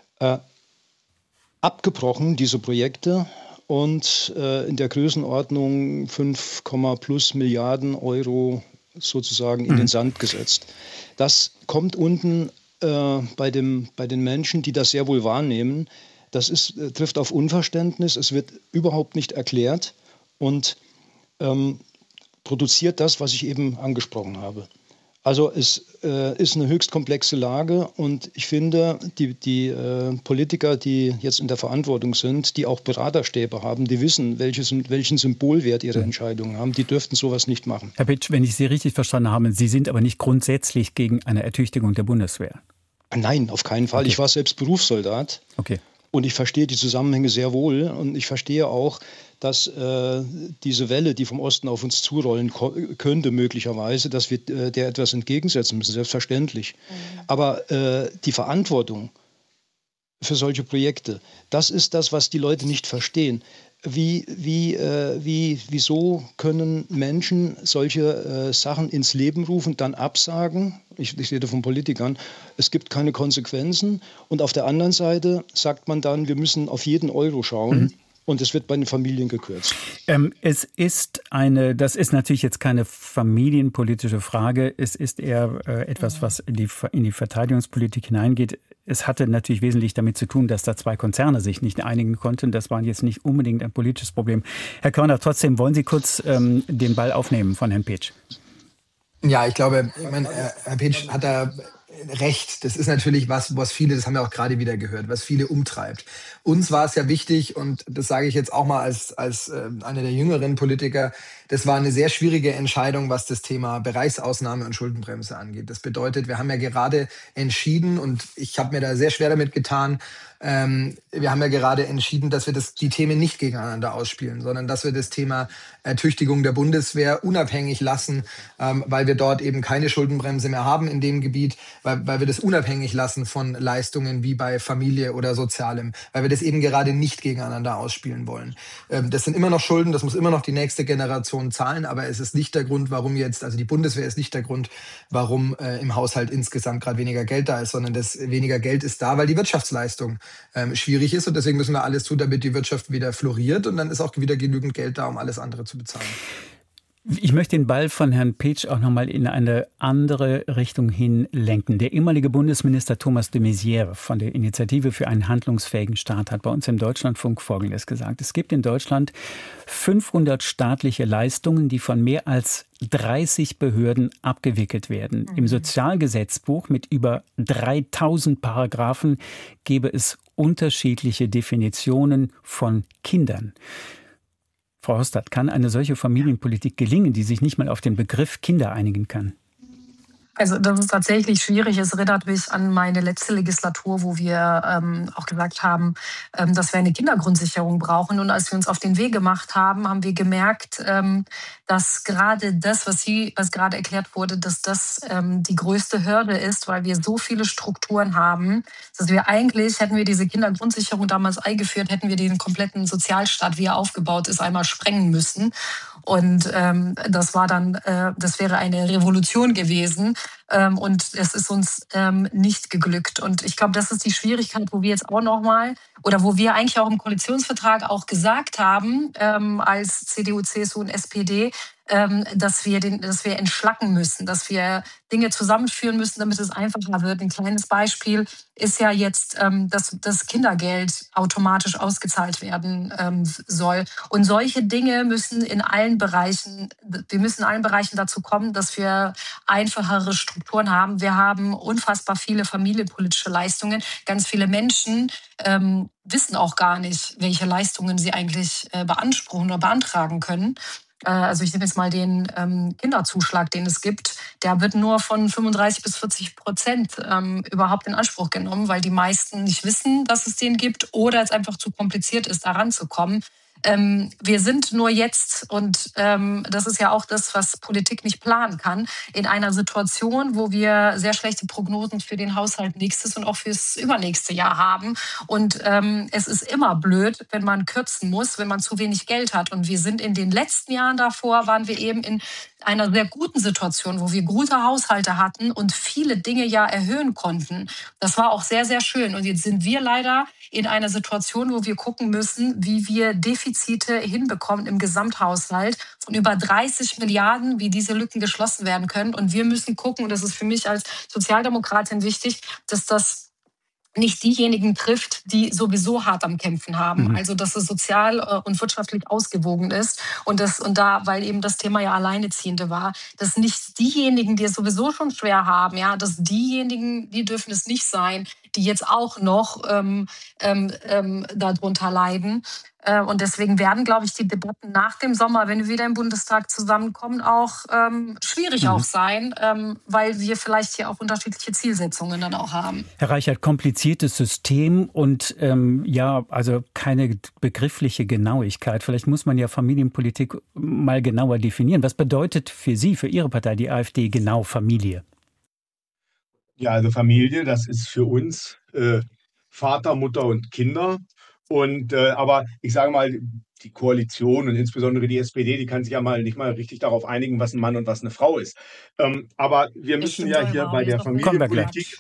K: Abgebrochen, diese Projekte, und in der Größenordnung 5, Milliarden Euro sozusagen in den Sand gesetzt. Das kommt unten bei den Menschen, die das sehr wohl wahrnehmen. Das trifft auf Unverständnis, es wird überhaupt nicht erklärt und produziert das, was ich eben angesprochen habe. Also es ist eine höchst komplexe Lage und ich finde, die Politiker, die jetzt in der Verantwortung sind, die auch Beraterstäbe haben, die wissen, welchen Symbolwert ihre Entscheidungen haben, die dürften sowas nicht machen.
B: Herr Pitsch, wenn ich Sie richtig verstanden habe, Sie sind aber nicht grundsätzlich gegen eine Ertüchtigung der Bundeswehr.
K: Nein, auf keinen Fall. Okay. Ich war selbst Berufssoldat.
B: Okay.
K: Und ich verstehe die Zusammenhänge sehr wohl und ich verstehe auch, dass diese Welle, die vom Osten auf uns zurollen könnte möglicherweise, dass wir der etwas entgegensetzen müssen, selbstverständlich. Aber die Verantwortung für solche Projekte, das ist das, was die Leute nicht verstehen. Wieso können Menschen solche Sachen ins Leben rufen, dann absagen? Ich rede von Politikern. Es gibt keine Konsequenzen. Und auf der anderen Seite sagt man dann, wir müssen auf jeden Euro schauen. Und es wird bei den Familien gekürzt.
B: Das ist natürlich jetzt keine familienpolitische Frage. Es ist eher etwas, was in die Verteidigungspolitik hineingeht. Es hatte natürlich wesentlich damit zu tun, dass da zwei Konzerne sich nicht einigen konnten. Das war jetzt nicht unbedingt ein politisches Problem. Herr Körner, trotzdem wollen Sie kurz den Ball aufnehmen von Herrn Pitsch?
H: Ja, ich glaube, Herr Pitsch hat da recht. Das ist natürlich was viele, das haben wir auch gerade wieder gehört, was viele umtreibt. Uns war es ja wichtig, und das sage ich jetzt auch mal als einer der jüngeren Politiker, das war eine sehr schwierige Entscheidung, was das Thema Bereichsausnahme und Schuldenbremse angeht. Das bedeutet, wir haben ja gerade entschieden, und ich habe mir da sehr schwer damit getan, wir haben ja gerade entschieden, dass wir die Themen nicht gegeneinander ausspielen, sondern dass wir das Thema Ertüchtigung der Bundeswehr unabhängig lassen, weil wir dort eben keine Schuldenbremse mehr haben in dem Gebiet, weil wir das unabhängig lassen von Leistungen wie bei Familie oder Sozialem, weil wir das eben gerade nicht gegeneinander ausspielen wollen. Das sind immer noch Schulden, das muss immer noch die nächste Generation zahlen, aber es ist nicht der Grund, warum die Bundeswehr ist nicht der Grund, warum im Haushalt insgesamt gerade weniger Geld da ist, sondern das weniger Geld ist da, weil die Wirtschaftsleistung schwierig ist, und deswegen müssen wir alles tun, damit die Wirtschaft wieder floriert, und dann ist auch wieder genügend Geld da, um alles andere zu bezahlen.
B: Ich möchte den Ball von Herrn Pitsch auch nochmal in eine andere Richtung hin lenken. Der ehemalige Bundesminister Thomas de Maizière von der Initiative für einen handlungsfähigen Staat hat bei uns im Deutschlandfunk Folgendes gesagt. Es gibt in Deutschland 500 staatliche Leistungen, die von mehr als 30 Behörden abgewickelt werden. Im Sozialgesetzbuch mit über 3000 Paragraphen gäbe es unterschiedliche Definitionen von Kindern. Frau Hostad, kann eine solche Familienpolitik gelingen, die sich nicht mal auf den Begriff Kinder einigen kann?
G: Also das ist tatsächlich schwierig. Es erinnert mich an meine letzte Legislatur, wo wir auch gesagt haben, dass wir eine Kindergrundsicherung brauchen. Und als wir uns auf den Weg gemacht haben, haben wir gemerkt, dass gerade das, was gerade erklärt wurde, dass das die größte Hürde ist, weil wir so viele Strukturen haben, dass wir eigentlich, hätten wir diese Kindergrundsicherung damals eingeführt, hätten wir den kompletten Sozialstaat, wie er aufgebaut ist, einmal sprengen müssen. Und das wäre eine Revolution gewesen. Und es ist uns nicht geglückt. Und ich glaube, das ist die Schwierigkeit, wo wir jetzt auch nochmal, oder wo wir eigentlich auch im Koalitionsvertrag auch gesagt haben, als CDU, CSU und SPD, dass wir entschlacken müssen, dass wir Dinge zusammenführen müssen, damit es einfacher wird. Ein kleines Beispiel ist ja jetzt, dass das Kindergeld automatisch ausgezahlt werden soll. Und solche Dinge müssen in allen Bereichen dazu kommen, dass wir einfachere Strukturen haben. Wir haben unfassbar viele familienpolitische Leistungen. Ganz viele Menschen wissen auch gar nicht, welche Leistungen sie eigentlich beanspruchen oder beantragen können. Also ich nehme jetzt mal den Kinderzuschlag, den es gibt. Der wird nur von 35-40% überhaupt in Anspruch genommen, weil die meisten nicht wissen, dass es den gibt oder es einfach zu kompliziert ist, da ranzukommen. Wir sind nur jetzt, und das ist ja auch das, was Politik nicht planen kann, in einer Situation, wo wir sehr schlechte Prognosen für den Haushalt nächstes und auch fürs übernächste Jahr haben. Und es ist immer blöd, wenn man kürzen muss, wenn man zu wenig Geld hat. Und wir sind in den letzten Jahren davor, waren wir eben in einer sehr guten Situation, wo wir gute Haushalte hatten und viele Dinge ja erhöhen konnten. Das war auch sehr, sehr schön. Und jetzt sind wir leider in einer Situation, wo wir gucken müssen, wie wir Defizite hinbekommen im Gesamthaushalt von über 30 Milliarden, wie diese Lücken geschlossen werden können. Und wir müssen gucken, und das ist für mich als Sozialdemokratin wichtig, dass das nicht diejenigen trifft, die sowieso hart am Kämpfen haben. Also dass es sozial und wirtschaftlich ausgewogen ist, weil eben das Thema ja Alleinerziehende war, dass nicht diejenigen, die es sowieso schon schwer haben, ja, dass diejenigen, die dürfen es nicht sein, die jetzt auch noch darunter leiden. Und deswegen werden, glaube ich, die Debatten nach dem Sommer, wenn wir wieder im Bundestag zusammenkommen, auch schwierig auch sein, weil wir vielleicht hier auch unterschiedliche Zielsetzungen dann auch haben.
B: Herr Reichert, kompliziertes System und also keine begriffliche Genauigkeit. Vielleicht muss man ja Familienpolitik mal genauer definieren. Was bedeutet für Sie, für Ihre Partei, die AfD, genau Familie?
I: Ja, also Familie, das ist für uns Vater, Mutter und Kinder. Und aber ich sage mal, die Koalition und insbesondere die SPD, die kann sich ja mal nicht mal richtig darauf einigen, was ein Mann und was eine Frau ist. Aber wir müssen ja hier bei der Familienpolitik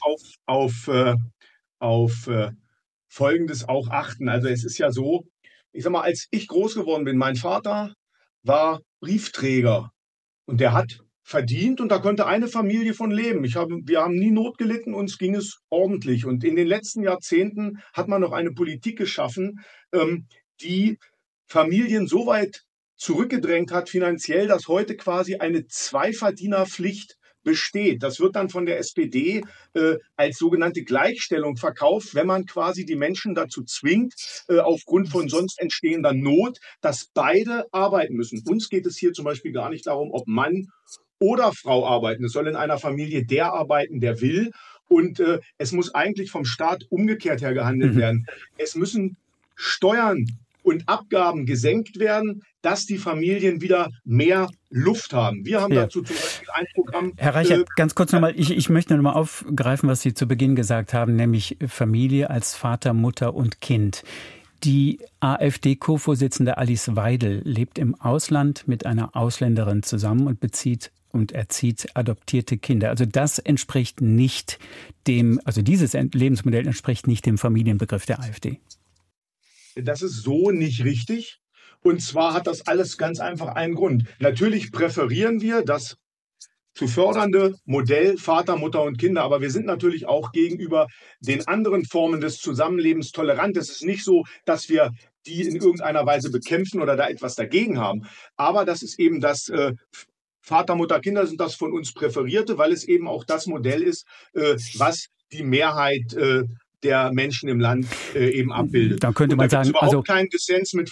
I: auf Folgendes auch achten. Also es ist ja so, ich sag mal, als ich groß geworden bin, mein Vater war Briefträger und der hat verdient und da konnte eine Familie von leben. Wir haben nie Not gelitten, uns ging es ordentlich. Und in den letzten Jahrzehnten hat man noch eine Politik geschaffen, die Familien so weit zurückgedrängt hat finanziell, dass heute quasi eine Zweiverdienerpflicht besteht. Das wird dann von der SPD als sogenannte Gleichstellung verkauft, wenn man quasi die Menschen dazu zwingt, aufgrund von sonst entstehender Not, dass beide arbeiten müssen. Uns geht es hier zum Beispiel gar nicht darum, ob Mann oder Frau arbeiten. Es soll in einer Familie der arbeiten, der will. Und es muss eigentlich vom Staat umgekehrt her gehandelt werden. Es müssen Steuern und Abgaben gesenkt werden, dass die Familien wieder mehr Luft haben. Wir haben dazu zum Beispiel ein Programm.
B: Herr Reichert, ganz kurz nochmal, ich möchte nochmal aufgreifen, was Sie zu Beginn gesagt haben, nämlich Familie als Vater, Mutter und Kind. Die AfD-Co-Vorsitzende Alice Weidel lebt im Ausland mit einer Ausländerin zusammen und bezieht und erzieht adoptierte Kinder. Also das entspricht nicht dieses Lebensmodell entspricht nicht dem Familienbegriff der AfD.
I: Das ist so nicht richtig. Und zwar hat das alles ganz einfach einen Grund. Natürlich präferieren wir das zu fördernde Modell Vater, Mutter und Kinder. Aber wir sind natürlich auch gegenüber den anderen Formen des Zusammenlebens tolerant. Es ist nicht so, dass wir die in irgendeiner Weise bekämpfen oder da etwas dagegen haben. Aber das ist eben das Vater, Mutter, Kinder sind das von uns Präferierte, weil es eben auch das Modell ist, was die Mehrheit der Menschen im Land eben abbildet.
B: Dann könnte man sagen,
I: da gibt es überhaupt keinen Dissens mit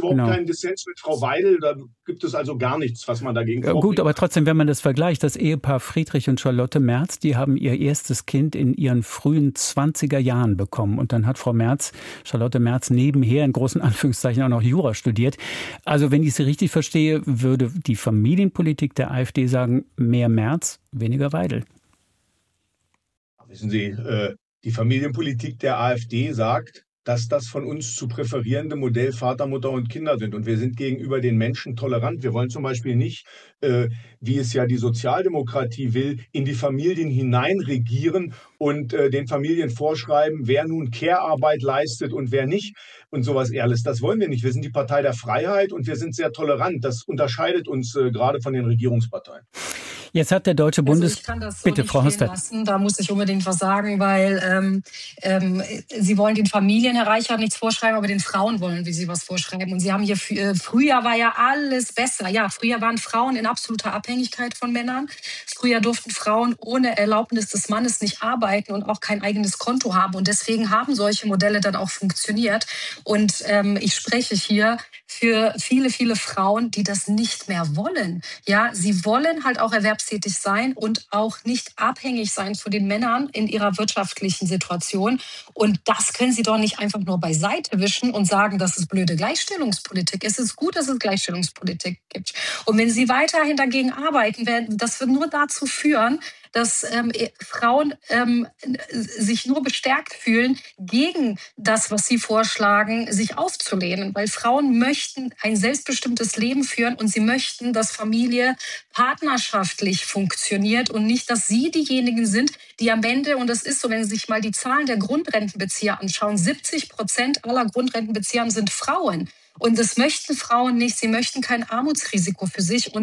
I: Frau Weidel, da gibt es also gar nichts, was man dagegen vorbringt.
B: Gut, aber trotzdem, wenn man das vergleicht, das Ehepaar Friedrich und Charlotte Merz, die haben ihr erstes Kind in ihren frühen 20er Jahren bekommen und dann hat Charlotte Merz nebenher in großen Anführungszeichen auch noch Jura studiert. Also wenn ich sie richtig verstehe, würde die Familienpolitik der AfD sagen, mehr Merz, weniger Weidel.
I: Wissen Sie, die Familienpolitik der AfD sagt, dass das von uns zu präferierende Modell Vater, Mutter und Kinder sind. Und wir sind gegenüber den Menschen tolerant. Wir wollen zum Beispiel nicht, wie es ja die Sozialdemokratie will, in die Familien hineinregieren und den Familien vorschreiben, wer nun Care-Arbeit leistet und wer nicht und sowas Ehrliches. Das wollen wir nicht. Wir sind die Partei der Freiheit und wir sind sehr tolerant. Das unterscheidet uns gerade von den Regierungsparteien.
B: Jetzt hat der Deutsche
G: Ich kann das so nicht stehen lassen. Da muss ich unbedingt was sagen, weil Sie wollen den Familien, Herr Reichert, nichts vorschreiben, aber den Frauen wollen wir Sie was vorschreiben. Und Sie haben hier, früher war ja alles besser. Ja, früher waren Frauen in absoluter Abhängigkeit von Männern. Früher durften Frauen ohne Erlaubnis des Mannes nicht arbeiten und auch kein eigenes Konto haben. Und deswegen haben solche Modelle dann auch funktioniert. Und ich spreche hier für viele, viele Frauen, die das nicht mehr wollen. Ja, sie wollen halt auch erwerbstätig sein und auch nicht abhängig sein von den Männern in ihrer wirtschaftlichen Situation. Und das können sie doch nicht einfach nur beiseite wischen und sagen, das ist blöde Gleichstellungspolitik. Es ist gut, dass es Gleichstellungspolitik gibt. Und wenn sie weiterhin dagegen arbeiten werden, das wird nur dazu führen, dass Frauen sich nur bestärkt fühlen, gegen das, was sie vorschlagen, sich aufzulehnen. Weil Frauen möchten ein selbstbestimmtes Leben führen und sie möchten, dass Familie partnerschaftlich funktioniert und nicht, dass sie diejenigen sind, die am Ende, und das ist so, wenn Sie sich mal die Zahlen der Grundrentenbezieher anschauen, 70% aller Grundrentenbezieher sind Frauen. Und das möchten Frauen nicht. Sie möchten kein Armutsrisiko für sich. Und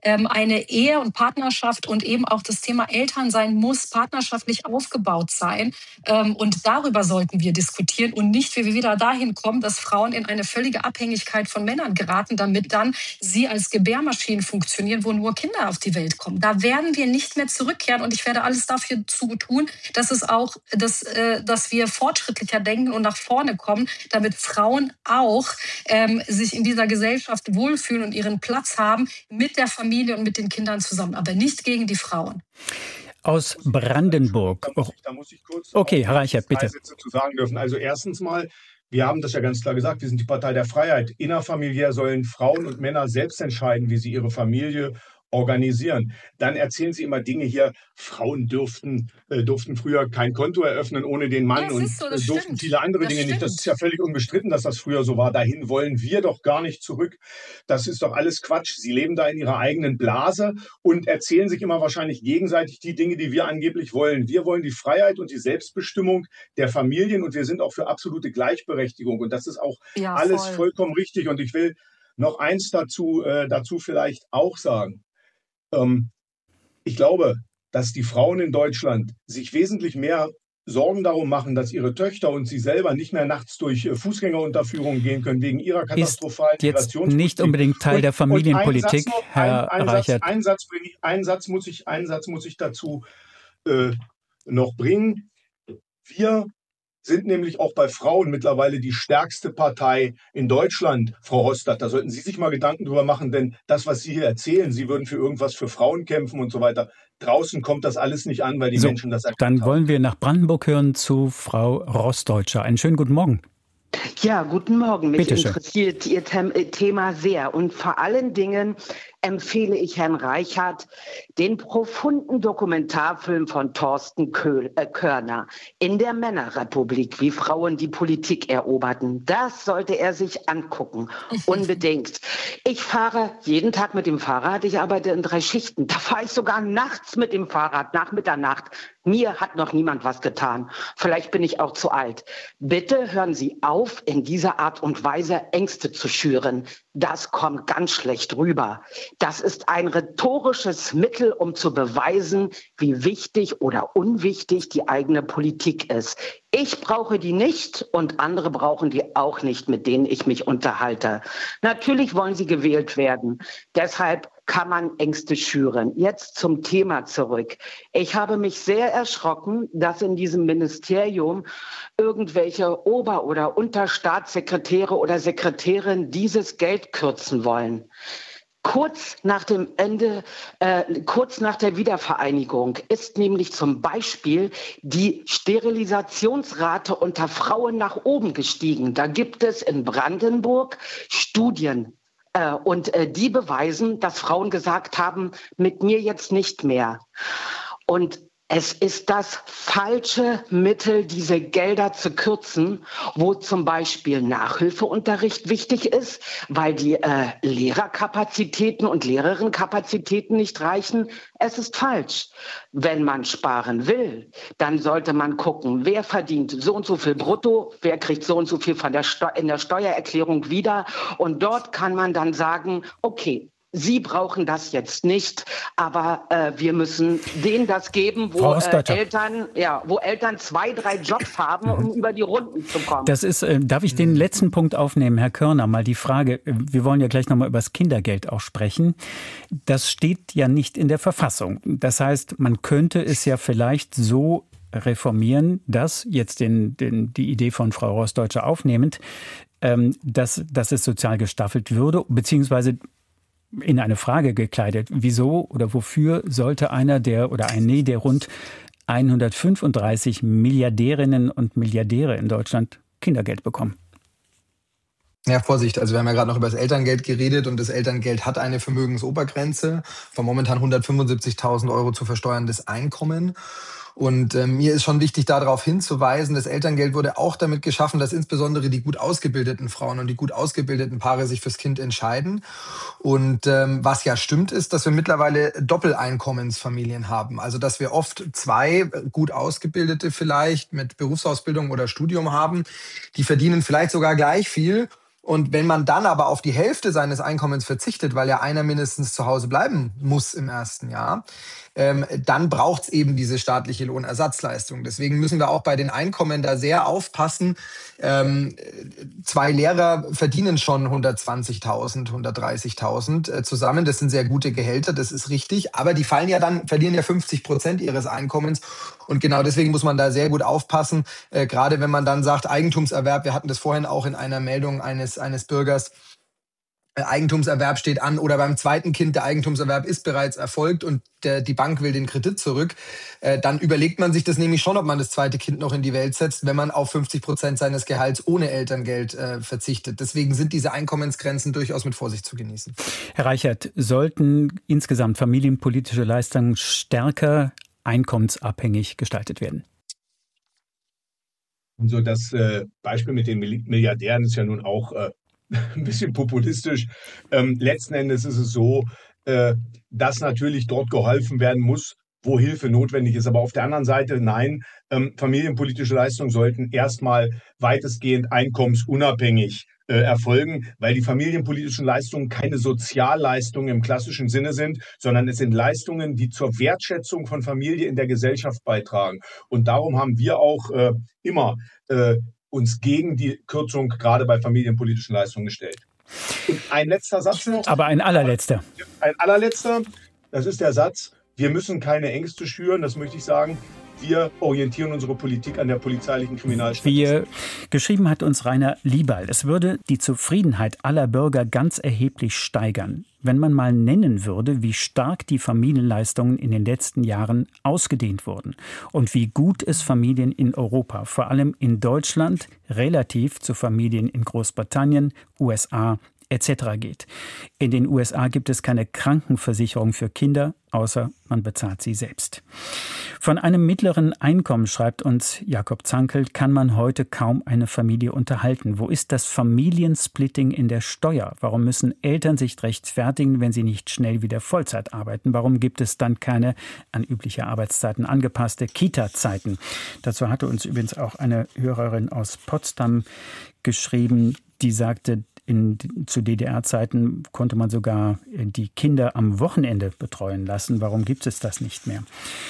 G: eine Ehe und Partnerschaft und eben auch das Thema Elternsein muss partnerschaftlich aufgebaut sein. Und darüber sollten wir diskutieren und nicht, wie wir wieder dahin kommen, dass Frauen in eine völlige Abhängigkeit von Männern geraten, damit dann sie als Gebärmaschinen funktionieren, wo nur Kinder auf die Welt kommen. Da werden wir nicht mehr zurückkehren und ich werde alles dafür tun, dass wir fortschrittlicher denken und nach vorne kommen, damit Frauen auch sich in dieser Gesellschaft wohlfühlen und ihren Platz haben mit der Familie und mit den Kindern zusammen, aber nicht gegen die Frauen.
B: Aus Brandenburg.
I: Da muss ich kurz
B: okay, Herr Reichert, bitte.
I: 3 Sätze zu sagen dürfen. Also erstens mal, wir haben das ja ganz klar gesagt, wir sind die Partei der Freiheit. Innerfamiliär sollen Frauen und Männer selbst entscheiden, wie sie ihre Familie organisieren. Dann erzählen Sie immer Dinge hier, Frauen durften früher kein Konto eröffnen ohne den Mann und durften viele andere Dinge nicht. Das ist ja völlig unbestritten, dass das früher so war. Dahin wollen wir doch gar nicht zurück. Das ist doch alles Quatsch. Sie leben da in ihrer eigenen Blase und erzählen sich immer wahrscheinlich gegenseitig die Dinge, die wir angeblich wollen. Wir wollen die Freiheit und die Selbstbestimmung der Familien und wir sind auch für absolute Gleichberechtigung. Und das ist auch alles vollkommen richtig. Und ich will noch eins dazu vielleicht auch sagen. Ich glaube, dass die Frauen in Deutschland sich wesentlich mehr Sorgen darum machen, dass ihre Töchter und sie selber nicht mehr nachts durch Fußgängerunterführungen gehen können, wegen ihrer katastrophalen Migrationspolitik.
B: Ist jetzt nicht unbedingt Teil der Familienpolitik, Herr Reichert.
I: Einen Satz muss ich dazu noch bringen. Wir sind nämlich auch bei Frauen mittlerweile die stärkste Partei in Deutschland, Frau Hostad. Da sollten Sie sich mal Gedanken drüber machen, denn das, was Sie hier erzählen, Sie würden für irgendwas für Frauen kämpfen und so weiter. Draußen kommt das alles nicht an, weil die Menschen das erkannt haben.
B: Dann wollen wir nach Brandenburg hören zu Frau Roßdeutscher. Einen schönen guten Morgen.
L: Ja, guten Morgen. Mich interessiert Ihr Thema sehr. Und vor allen Dingen empfehle ich Herrn Reichert den profunden Dokumentarfilm von Thorsten Körner in der Männerrepublik, wie Frauen die Politik eroberten. Das sollte er sich angucken, unbedingt. Ich fahre jeden Tag mit dem Fahrrad, ich arbeite in 3 Schichten. Da fahre ich sogar nachts mit dem Fahrrad, nach Mitternacht. Mir hat noch niemand was getan. Vielleicht bin ich auch zu alt. Bitte hören Sie auf, in dieser Art und Weise Ängste zu schüren. Das kommt ganz schlecht rüber. Das ist ein rhetorisches Mittel, um zu beweisen, wie wichtig oder unwichtig die eigene Politik ist. Ich brauche die nicht und andere brauchen die auch nicht, mit denen ich mich unterhalte. Natürlich wollen sie gewählt werden. Deshalb kann man Ängste schüren. Jetzt zum Thema zurück. Ich habe mich sehr erschrocken, dass in diesem Ministerium irgendwelche Ober- oder Unterstaatssekretäre oder Sekretärinnen dieses Geld kürzen wollen. Kurz nach der Wiedervereinigung ist nämlich zum Beispiel die Sterilisationsrate unter Frauen nach oben gestiegen. Da gibt es in Brandenburg Studien. Und die beweisen, dass Frauen gesagt haben, mit mir jetzt nicht mehr. Und es ist das falsche Mittel, diese Gelder zu kürzen, wo zum Beispiel Nachhilfeunterricht wichtig ist, weil die Lehrerkapazitäten und Lehrerinnenkapazitäten nicht reichen. Es ist falsch. Wenn man sparen will, dann sollte man gucken, wer verdient so und so viel brutto, wer kriegt so und so viel von in der Steuererklärung wieder. Und dort kann man dann sagen, okay, Sie brauchen das jetzt nicht, aber wir müssen denen das geben, wo Eltern 2, 3 Jobs haben, um über die Runden zu kommen.
B: Das ist, darf ich den letzten Punkt aufnehmen, Herr Körner, mal die Frage, wir wollen ja gleich nochmal über das Kindergeld auch sprechen. Das steht ja nicht in der Verfassung. Das heißt, man könnte es ja vielleicht so reformieren, dass jetzt die Idee von Frau Roßdeutscher aufnehmend, dass es sozial gestaffelt würde, beziehungsweise in eine Frage gekleidet. Wieso oder wofür sollte eine der rund 135 Milliardärinnen und Milliardäre in Deutschland Kindergeld bekommen?
H: Ja, Vorsicht. Also wir haben ja gerade noch über das Elterngeld geredet und das Elterngeld hat eine Vermögensobergrenze von momentan 175.000 € zu versteuerndes Einkommen. Und mir ist schon wichtig, darauf hinzuweisen, das Elterngeld wurde auch damit geschaffen, dass insbesondere die gut ausgebildeten Frauen und die gut ausgebildeten Paare sich fürs Kind entscheiden. Und was ja stimmt, ist, dass wir mittlerweile Doppeleinkommensfamilien haben. Also dass wir oft 2 gut ausgebildete vielleicht mit Berufsausbildung oder Studium haben, die verdienen vielleicht sogar gleich viel. Und wenn man dann aber auf die Hälfte seines Einkommens verzichtet, weil ja einer mindestens zu Hause bleiben muss im ersten Jahr, dann braucht es eben diese staatliche Lohnersatzleistung. Deswegen müssen wir auch bei den Einkommen da sehr aufpassen. 2 Lehrer verdienen schon 120.000, 130.000 zusammen. Das sind sehr gute Gehälter, das ist richtig. Aber die verlieren ja 50% ihres Einkommens. Und genau deswegen muss man da sehr gut aufpassen. Gerade wenn man dann sagt, Eigentumserwerb, wir hatten das vorhin auch in einer Meldung eines Bürgers, Eigentumserwerb steht an oder beim zweiten Kind der Eigentumserwerb ist bereits erfolgt und die Bank will den Kredit zurück, dann überlegt man sich das nämlich schon, ob man das zweite Kind noch in die Welt setzt, wenn man auf 50% seines Gehalts ohne Elterngeld verzichtet. Deswegen sind diese Einkommensgrenzen durchaus mit Vorsicht zu genießen.
B: Herr Reichert, sollten insgesamt familienpolitische Leistungen stärker einkommensabhängig gestaltet werden?
I: Also das Beispiel mit den Milliardären ist ja nun auch ein bisschen populistisch. Letzten Endes ist es so, dass natürlich dort geholfen werden muss, wo Hilfe notwendig ist. Aber auf der anderen Seite, nein, familienpolitische Leistungen sollten erstmal weitestgehend einkommensunabhängig erfolgen, weil die familienpolitischen Leistungen keine Sozialleistungen im klassischen Sinne sind, sondern es sind Leistungen, die zur Wertschätzung von Familie in der Gesellschaft beitragen. Und darum haben wir auch immer uns gegen die Kürzung gerade bei familienpolitischen Leistungen gestellt. Und ein letzter Satz noch.
B: Aber ein allerletzter.
I: Ein allerletzter, das ist der Satz, wir müssen keine Ängste schüren, das möchte ich sagen. Wir orientieren unsere Politik an der polizeilichen Kriminalstatistik.
B: Geschrieben hat uns Rainer Lieberl, es würde die Zufriedenheit aller Bürger ganz erheblich steigern, wenn man mal nennen würde, wie stark die Familienleistungen in den letzten Jahren ausgedehnt wurden und wie gut es Familien in Europa, vor allem in Deutschland, relativ zu Familien in Großbritannien, USA etc. geht. In den USA gibt es keine Krankenversicherung für Kinder, außer man bezahlt sie selbst. Von einem mittleren Einkommen, schreibt uns Jakob Zankel, kann man heute kaum eine Familie unterhalten. Wo ist das Familiensplitting in der Steuer? Warum müssen Eltern sich rechtfertigen, wenn sie nicht schnell wieder Vollzeit arbeiten? Warum gibt es dann keine an übliche Arbeitszeiten angepasste Kita-Zeiten? Dazu hatte uns übrigens auch eine Hörerin aus Potsdam geschrieben, die sagte, zu DDR-Zeiten konnte man sogar die Kinder am Wochenende betreuen lassen. Warum gibt es das nicht mehr?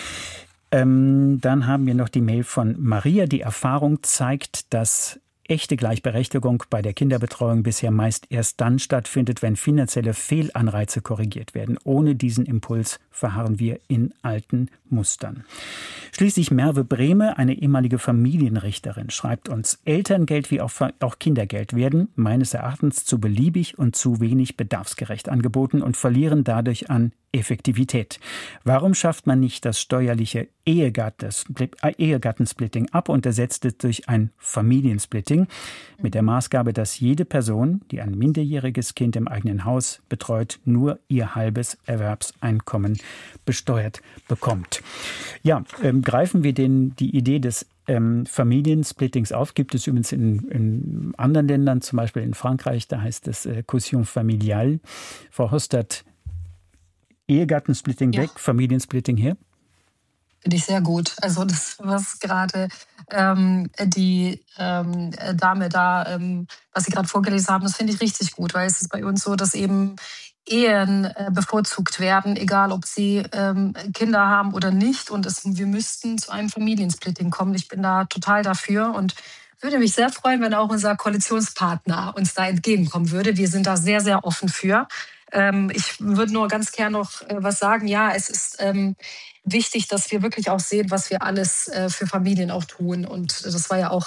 B: Dann haben wir noch die Mail von Maria. Die Erfahrung zeigt, dass echte Gleichberechtigung bei der Kinderbetreuung bisher meist erst dann stattfindet, wenn finanzielle Fehlanreize korrigiert werden. Ohne diesen Impuls verharren wir in alten Mustern. Schließlich Merve Brehme, eine ehemalige Familienrichterin, schreibt uns, Elterngeld wie auch Kindergeld werden meines Erachtens zu beliebig und zu wenig bedarfsgerecht angeboten und verlieren dadurch an Effektivität. Warum schafft man nicht das steuerliche Ehegattensplitting ab und ersetzt es durch ein Familiensplitting mit der Maßgabe, dass jede Person, die ein minderjähriges Kind im eigenen Haus betreut, nur ihr halbes Erwerbseinkommen besteuert bekommt? Ja, greifen wir die Idee des Familiensplittings auf. Gibt es übrigens in anderen Ländern, zum Beispiel in Frankreich, da heißt es Quotient familial. Frau Hostert, Ehegattensplitting weg, Familiensplitting her?
G: Finde ich sehr gut. Also das, was gerade die Dame da, was Sie gerade vorgelesen haben, das finde ich richtig gut, weil es ist bei uns so, dass eben Ehen bevorzugt werden, egal ob sie Kinder haben oder nicht. Und wir müssten zu einem Familiensplitting kommen. Ich bin da total dafür und würde mich sehr freuen, wenn auch unser Koalitionspartner uns da entgegenkommen würde. Wir sind da sehr, sehr offen für. Ich würde nur ganz gern noch was sagen. Ja, es ist wichtig, dass wir wirklich auch sehen, was wir alles für Familien auch tun. Und das war ja auch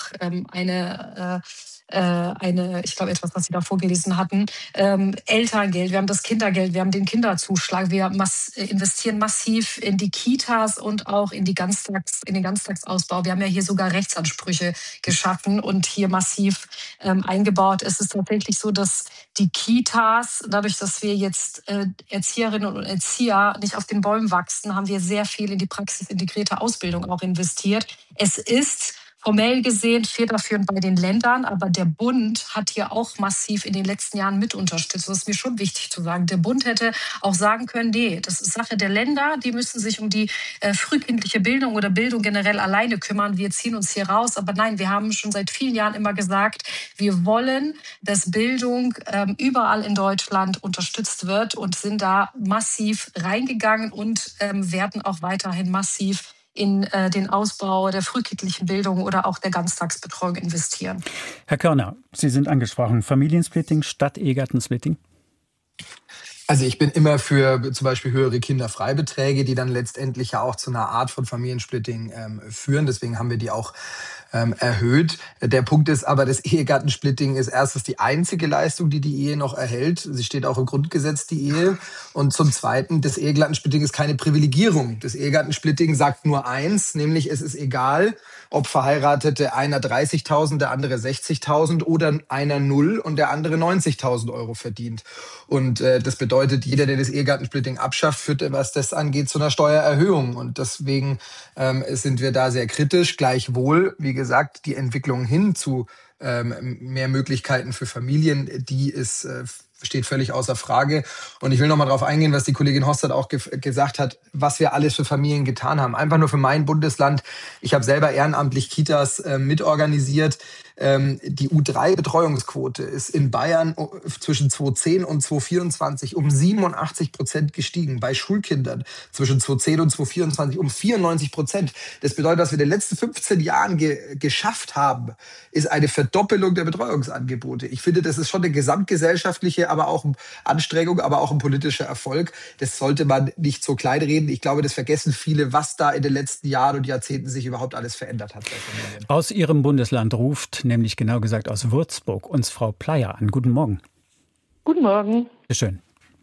G: ich glaube, etwas, was Sie da vorgelesen hatten. Elterngeld, wir haben das Kindergeld, wir haben den Kinderzuschlag, wir investieren massiv in die Kitas und auch in den Ganztagsausbau. Wir haben ja hier sogar Rechtsansprüche geschaffen und hier massiv eingebaut. Es ist tatsächlich so, dass die Kitas, dadurch, dass wir jetzt Erzieherinnen und Erzieher nicht auf den Bäumen wachsen, haben wir sehr viel in die praxisintegrierte Ausbildung auch investiert. Es ist Formell gesehen federführend bei den Ländern, aber der Bund hat hier auch massiv in den letzten Jahren mit unterstützt. Das ist mir schon wichtig zu sagen. Der Bund hätte auch sagen können, nee, das ist Sache der Länder, die müssen sich um die frühkindliche Bildung oder Bildung generell alleine kümmern. Wir ziehen uns hier raus. Aber nein, wir haben schon seit vielen Jahren immer gesagt, wir wollen, dass Bildung überall in Deutschland unterstützt wird und sind da massiv reingegangen und werden auch weiterhin massiv in den Ausbau der frühkindlichen Bildung oder auch der Ganztagsbetreuung investieren.
B: Herr Körner, Sie sind angesprochen. Familiensplitting statt Ehegattensplitting?
H: Also ich bin immer für zum Beispiel höhere Kinderfreibeträge, die dann letztendlich ja auch zu einer Art von Familiensplitting führen. Deswegen haben wir die auch erhöht. Der Punkt ist aber, das Ehegattensplitting ist erstens die einzige Leistung, die die Ehe noch erhält. Sie steht auch im Grundgesetz, die Ehe. Und zum Zweiten, das Ehegattensplitting ist keine Privilegierung. Das Ehegattensplitting sagt nur eins, nämlich es ist egal, ob Verheiratete einer 30.000, der andere 60.000 oder einer 0 und der andere 90.000 Euro verdient. Und das bedeutet, jeder, der das Ehegattensplitting abschafft, führt, was das angeht, zu einer Steuererhöhung. Und deswegen sind wir da sehr kritisch. Gleichwohl, wie gesagt, die Entwicklung hin zu mehr Möglichkeiten für Familien, die ist steht völlig außer Frage. Und ich will noch mal darauf eingehen, was die Kollegin Hostad auch gesagt hat, was wir alles für Familien getan haben. Einfach nur für mein Bundesland. Ich habe selber ehrenamtlich Kitas mitorganisiert. Die U3-Betreuungsquote ist in Bayern zwischen 2010 und 2024 um 87% gestiegen. Bei Schulkindern zwischen 2010 und 2024 um 94%. Das bedeutet, was wir in den letzten 15 Jahren geschafft haben, ist eine Verdoppelung der Betreuungsangebote. Ich finde, das ist schon eine gesamtgesellschaftliche, aber auch Anstrengung, aber auch ein politischer Erfolg. Das sollte man nicht so klein reden. Ich glaube, das vergessen viele, was da in den letzten Jahren und Jahrzehnten sich überhaupt alles verändert hat bei Familien.
B: Aus Ihrem Bundesland ruft, nämlich genau gesagt aus Würzburg, uns Frau Pleyer an. Guten Morgen.
M: Guten Morgen.
B: Bitte schön.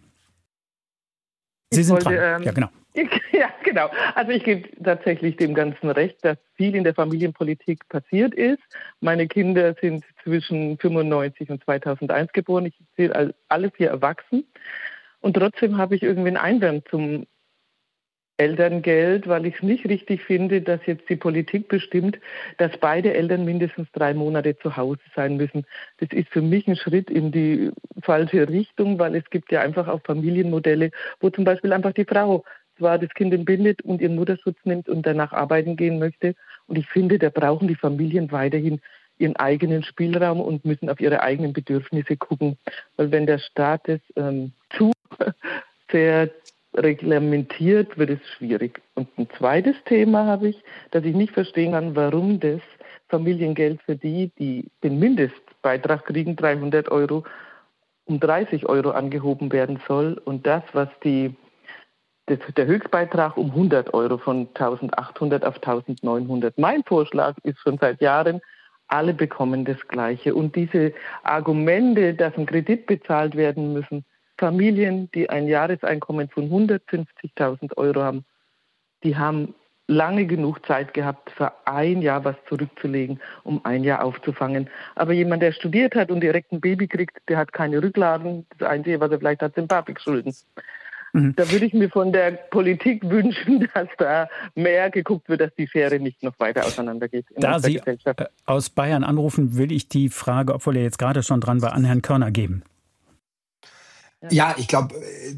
B: Sie sind dran. Ja, genau.
M: Ja, genau. Also ich gebe tatsächlich dem Ganzen recht, dass viel in der Familienpolitik passiert ist. Meine Kinder sind zwischen 95 und 2001 geboren. Ich sehe alle 4 erwachsen. Und trotzdem habe ich irgendwie einen Einwand zum Elterngeld, weil ich es nicht richtig finde, dass jetzt die Politik bestimmt, dass beide Eltern mindestens 3 Monate zu Hause sein müssen. Das ist für mich ein Schritt in die falsche Richtung, weil es gibt ja einfach auch Familienmodelle, wo zum Beispiel einfach die Frau zwar das Kind entbindet und ihren Mutterschutz nimmt und danach arbeiten gehen möchte. Und ich finde, da brauchen die Familien weiterhin ihren eigenen Spielraum und müssen auf ihre eigenen Bedürfnisse gucken. Weil wenn der Staat das zu sehr reglementiert, wird es schwierig. Und ein zweites Thema habe ich, dass ich nicht verstehen kann, warum das Familiengeld für die den Mindestbeitrag kriegen, 300 Euro, um 30 Euro angehoben werden soll. Und das, was der Höchstbeitrag um 100 Euro von 1.800 auf 1.900. Mein Vorschlag ist schon seit Jahren, alle bekommen das Gleiche. Und diese Argumente, dass ein Kredit bezahlt werden müssen, Familien, die ein Jahreseinkommen von 150.000 Euro haben, die haben lange genug Zeit gehabt, für ein Jahr was zurückzulegen, um ein Jahr aufzufangen. Aber jemand, der studiert hat und direkt ein Baby kriegt, der hat keine Rücklagen. Das Einzige, was er vielleicht hat, sind BAföG-Schulden. Da würde ich mir von der Politik wünschen, dass da mehr geguckt wird, dass die Schere nicht noch weiter auseinandergeht.
B: Da Sie aus Bayern anrufen, will ich die Frage, obwohl er jetzt gerade schon dran war, an Herrn Körner geben.
H: Ja, ich glaube,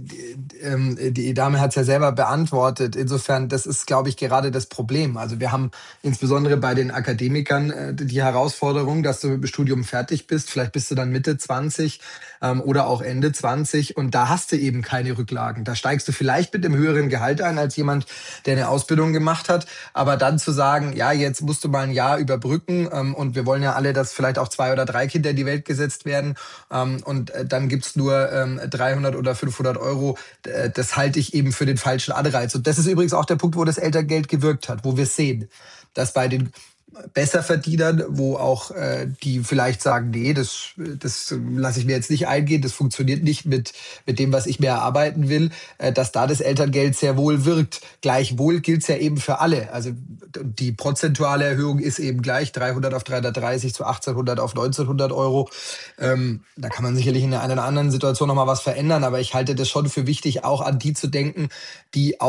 H: die Dame hat es ja selber beantwortet. Insofern, das ist, glaube ich, gerade das Problem. Also wir haben insbesondere bei den Akademikern die Herausforderung, dass du mit dem Studium fertig bist. Vielleicht bist du dann Mitte 20 oder auch Ende 20 und da hast du eben keine Rücklagen. Da steigst du vielleicht mit einem höheren Gehalt ein als jemand, der eine Ausbildung gemacht hat. Aber dann zu sagen, ja, jetzt musst du mal ein Jahr überbrücken und wir wollen ja alle, dass vielleicht auch 2 oder 3 Kinder in die Welt gesetzt werden und dann gibt's nur 300 oder 500 Euro, das halte ich eben für den falschen Anreiz. Und das ist übrigens auch der Punkt, wo das Elterngeld gewirkt hat, wo wir sehen, dass bei den Besserverdienern, wo auch die vielleicht sagen, nee, das lasse ich mir jetzt nicht eingehen, das funktioniert nicht mit dem, was ich mir erarbeiten will, dass da das Elterngeld sehr wohl wirkt. Gleichwohl gilt es ja eben für alle. Also die prozentuale Erhöhung ist eben gleich, 300 auf 330 zu 1800 auf 1900 Euro. Da kann man sicherlich in einer anderen Situation nochmal was verändern, aber ich halte das schon für wichtig, auch an die zu denken, die auf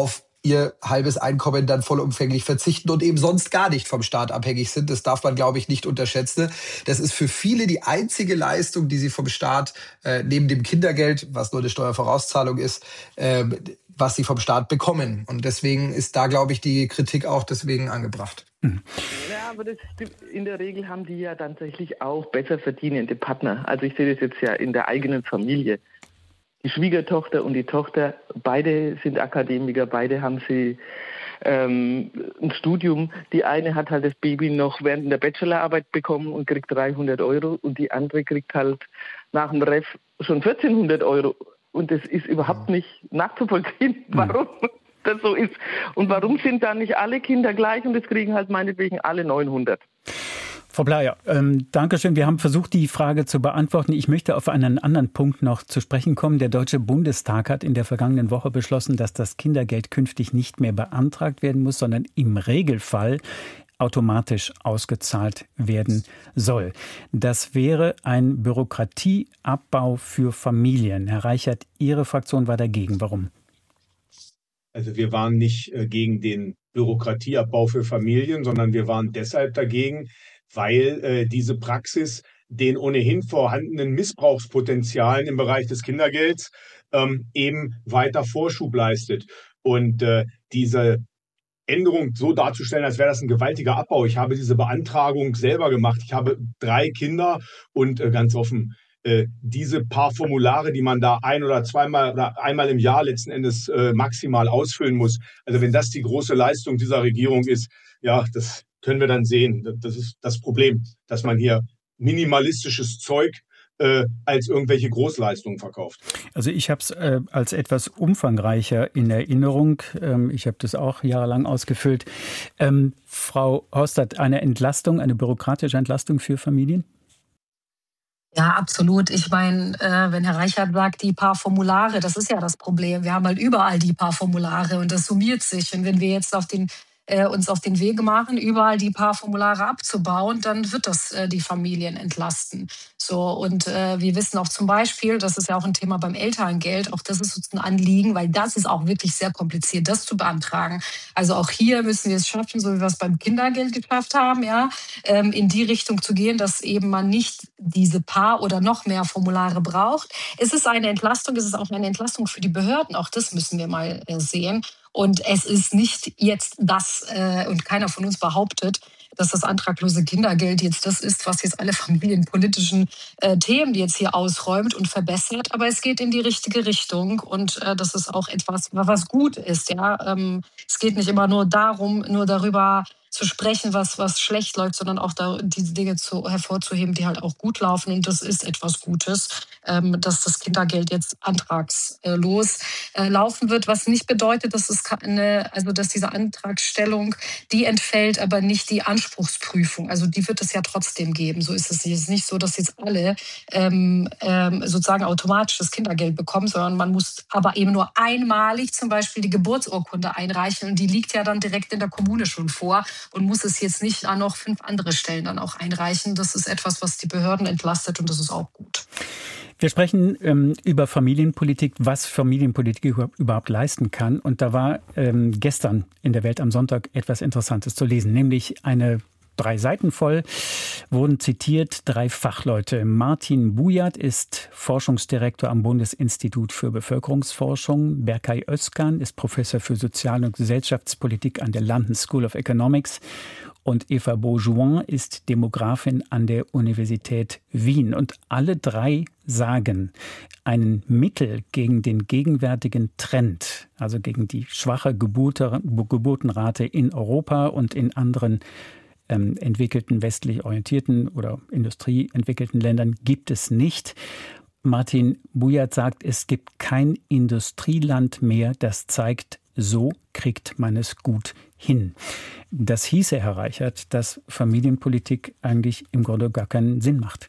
H: ihr halbes Einkommen dann vollumfänglich verzichten und eben sonst gar nicht vom Staat abhängig sind. Das darf man, glaube ich, nicht unterschätzen. Das ist für viele die einzige Leistung, die sie vom Staat neben dem Kindergeld, was nur eine Steuervorauszahlung ist, was sie vom Staat bekommen. Und deswegen ist da, glaube ich, die Kritik auch deswegen angebracht.
M: Ja, aber in der Regel haben die ja tatsächlich auch besser verdienende Partner. Also ich sehe das jetzt ja in der eigenen Familie. Die Schwiegertochter und die Tochter, beide sind Akademiker, beide haben sie ein Studium. Die eine hat halt das Baby noch während der Bachelorarbeit bekommen und kriegt 300 € und die andere kriegt halt nach dem Ref schon 1400 €. Und das ist überhaupt nicht nachzuvollziehen, warum das so ist. Und warum sind dann nicht alle Kinder gleich und es kriegen halt meinetwegen alle 900.
B: Frau Bleier, danke schön. Wir haben versucht, die Frage zu beantworten. Ich möchte auf einen anderen Punkt noch zu sprechen kommen. Der Deutsche Bundestag hat in der vergangenen Woche beschlossen, dass das Kindergeld künftig nicht mehr beantragt werden muss, sondern im Regelfall automatisch ausgezahlt werden soll. Das wäre ein Bürokratieabbau für Familien. Herr Reichert, Ihre Fraktion war dagegen. Warum?
I: Also wir waren nicht gegen den Bürokratieabbau für Familien, sondern wir waren deshalb dagegen, weil diese Praxis den ohnehin vorhandenen Missbrauchspotenzialen im Bereich des Kindergelds eben weiter Vorschub leistet. Und diese Änderung so darzustellen, als wäre das ein gewaltiger Abbau. Ich habe diese Beantragung selber gemacht. Ich habe 3 Kinder und ganz offen, diese paar Formulare, die man da ein- oder zweimal oder einmal im Jahr letzten Endes maximal ausfüllen muss. Also wenn das die große Leistung dieser Regierung ist, ja, das können wir dann sehen. Das ist das Problem, dass man hier minimalistisches Zeug als irgendwelche Großleistungen verkauft.
B: Also ich habe es als etwas umfangreicher in Erinnerung. Ich habe das auch jahrelang ausgefüllt. Frau Hostert, eine Entlastung, eine bürokratische Entlastung für Familien?
G: Ja, absolut. Ich meine, wenn Herr Reichert sagt, die paar Formulare, das ist ja das Problem. Wir haben halt überall die paar Formulare und das summiert sich. Und wenn wir jetzt uns auf den Weg machen, überall die paar Formulare abzubauen, dann wird das die Familien entlasten. So, und wir wissen auch zum Beispiel, das ist ja auch ein Thema beim Elterngeld, auch das ist uns ein Anliegen, weil das ist auch wirklich sehr kompliziert, das zu beantragen. Also auch hier müssen wir es schaffen, so wie wir es beim Kindergeld geschafft haben, ja, in die Richtung zu gehen, dass eben man nicht diese paar oder noch mehr Formulare braucht. Es ist eine Entlastung, es ist auch eine Entlastung für die Behörden, auch das müssen wir mal sehen. Und es ist nicht jetzt das, und keiner von uns behauptet, dass das antraglose Kindergeld jetzt das ist, was jetzt alle familienpolitischen Themen jetzt hier ausräumt und verbessert. Aber es geht in die richtige Richtung und das ist auch etwas, was gut ist. Ja? Es geht nicht immer nur darum, nur darüber zu sprechen, was schlecht läuft, sondern auch diese Dinge hervorzuheben, die halt auch gut laufen. Und das ist etwas Gutes, dass das Kindergeld jetzt antragslos laufen wird, was nicht bedeutet, dass dass diese Antragstellung, die entfällt, aber nicht die Anspruchsprüfung. Also die wird es ja trotzdem geben. So ist es nicht. Es ist nicht so, dass jetzt alle sozusagen automatisch das Kindergeld bekommen, sondern man muss aber eben nur einmalig zum Beispiel die Geburtsurkunde einreichen und die liegt ja dann direkt in der Kommune schon vor und muss es jetzt nicht an noch 5 andere Stellen dann auch einreichen. Das ist etwas, was die Behörden entlastet und das ist auch gut.
B: Wir sprechen über Familienpolitik, was Familienpolitik überhaupt leisten kann. Und da war gestern in der Welt am Sonntag etwas Interessantes zu lesen, nämlich 3 Seiten voll wurden zitiert 3 Fachleute. Martin Bujat ist Forschungsdirektor am Bundesinstitut für Bevölkerungsforschung. Berkay Özkan ist Professor für Sozial- und Gesellschaftspolitik an der London School of Economics. Und Eva Beaujouin ist Demografin an der Universität Wien. Und alle 3 sagen, ein Mittel gegen den gegenwärtigen Trend, also gegen die schwache Geburtenrate in Europa und in anderen entwickelten, westlich orientierten oder industrieentwickelten Ländern gibt es nicht. Martin Bujat sagt, es gibt kein Industrieland mehr, das zeigt, so kriegt man es gut hin. Das hieße, Herr Reichert, dass Familienpolitik eigentlich im Grunde gar keinen Sinn macht.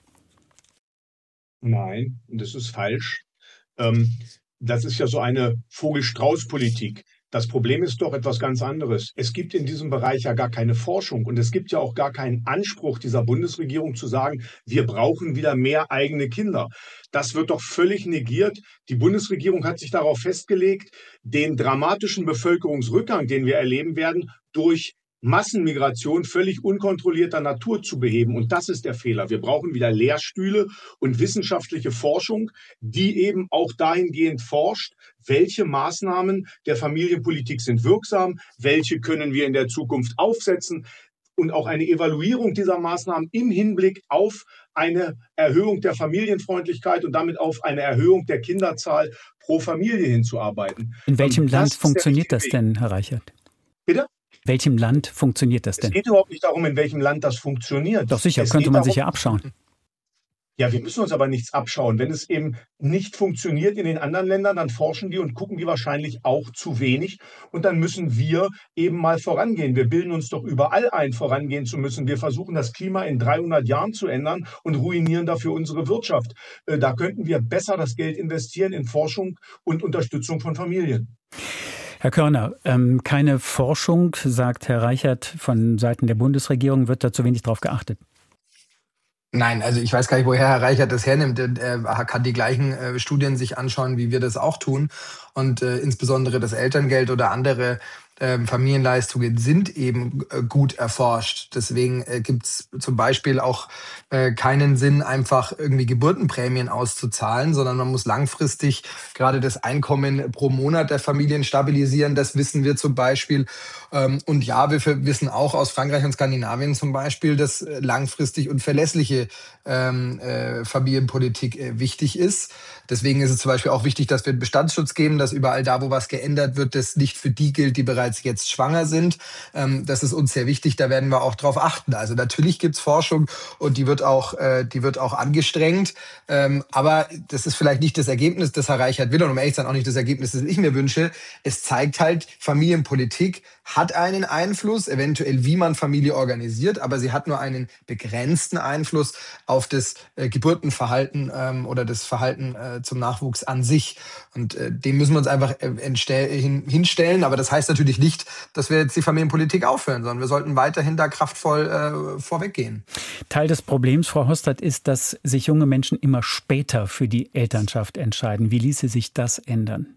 I: Nein, das ist falsch. Das ist ja so eine Vogel-Strauß-Politik. Das Problem ist doch etwas ganz anderes. Es gibt in diesem Bereich ja gar keine Forschung und es gibt ja auch gar keinen Anspruch dieser Bundesregierung zu sagen, wir brauchen wieder mehr eigene Kinder. Das wird doch völlig negiert. Die Bundesregierung hat sich darauf festgelegt, den dramatischen Bevölkerungsrückgang, den wir erleben werden, durch Massenmigration völlig unkontrollierter Natur zu beheben. Und das ist der Fehler. Wir brauchen wieder Lehrstühle und wissenschaftliche Forschung, die eben auch dahingehend forscht, welche Maßnahmen der Familienpolitik sind wirksam, welche können wir in der Zukunft aufsetzen und auch eine Evaluierung dieser Maßnahmen im Hinblick auf eine Erhöhung der Familienfreundlichkeit und damit auf eine Erhöhung der Kinderzahl pro Familie hinzuarbeiten.
B: In welchem Land funktioniert das denn, Herr Reichert?
I: Bitte?
B: In welchem Land funktioniert das denn?
I: Es geht überhaupt nicht darum, in welchem Land das funktioniert.
B: Doch sicher, könnte man sich ja abschauen.
I: Ja, wir müssen uns aber nichts abschauen. Wenn es eben nicht funktioniert in den anderen Ländern, dann forschen die und gucken die wahrscheinlich auch zu wenig. Und dann müssen wir eben mal vorangehen. Wir bilden uns doch überall ein, vorangehen zu müssen. Wir versuchen, das Klima in 300 Jahren zu ändern und ruinieren dafür unsere Wirtschaft. Da könnten wir besser das Geld investieren in Forschung und Unterstützung von Familien.
B: Herr Körner, keine Forschung, sagt Herr Reichert, von Seiten der Bundesregierung, wird da zu wenig drauf geachtet?
H: Nein, also ich weiß gar nicht, woher Herr Reichert das hernimmt. Er kann die gleichen Studien sich anschauen, wie wir das auch tun. Und insbesondere das Elterngeld oder andere Familienleistungen sind eben gut erforscht. Deswegen gibt's zum Beispiel auch keinen Sinn, einfach irgendwie Geburtenprämien auszuzahlen, sondern man muss langfristig gerade das Einkommen pro Monat der Familien stabilisieren. Das wissen wir zum Beispiel. Und ja, wir wissen auch aus Frankreich und Skandinavien zum Beispiel, dass langfristig und verlässliche Familienpolitik wichtig ist. Deswegen ist es zum Beispiel auch wichtig, dass wir einen Bestandsschutz geben, dass überall da, wo was geändert wird, das nicht für die gilt, die bereits jetzt schwanger sind. Das ist uns sehr wichtig, da werden wir auch drauf achten. Also natürlich gibt's Forschung und die wird auch angestrengt. Aber das ist vielleicht nicht das Ergebnis, das Herr Reichert will und um ehrlich zu sein auch nicht das Ergebnis, das ich mir wünsche. Es zeigt halt, Familienpolitik hat einen Einfluss, eventuell wie man Familie organisiert, aber sie hat nur einen begrenzten Einfluss auf das Geburtenverhalten oder das Verhalten zum Nachwuchs an sich. Und dem müssen wir uns einfach hinstellen. Aber das heißt natürlich nicht, dass wir jetzt die Familienpolitik aufhören, sondern wir sollten weiterhin da kraftvoll vorweggehen.
B: Teil des Problems, Frau Hostert, ist, dass sich junge Menschen immer später für die Elternschaft entscheiden. Wie ließe sich das ändern?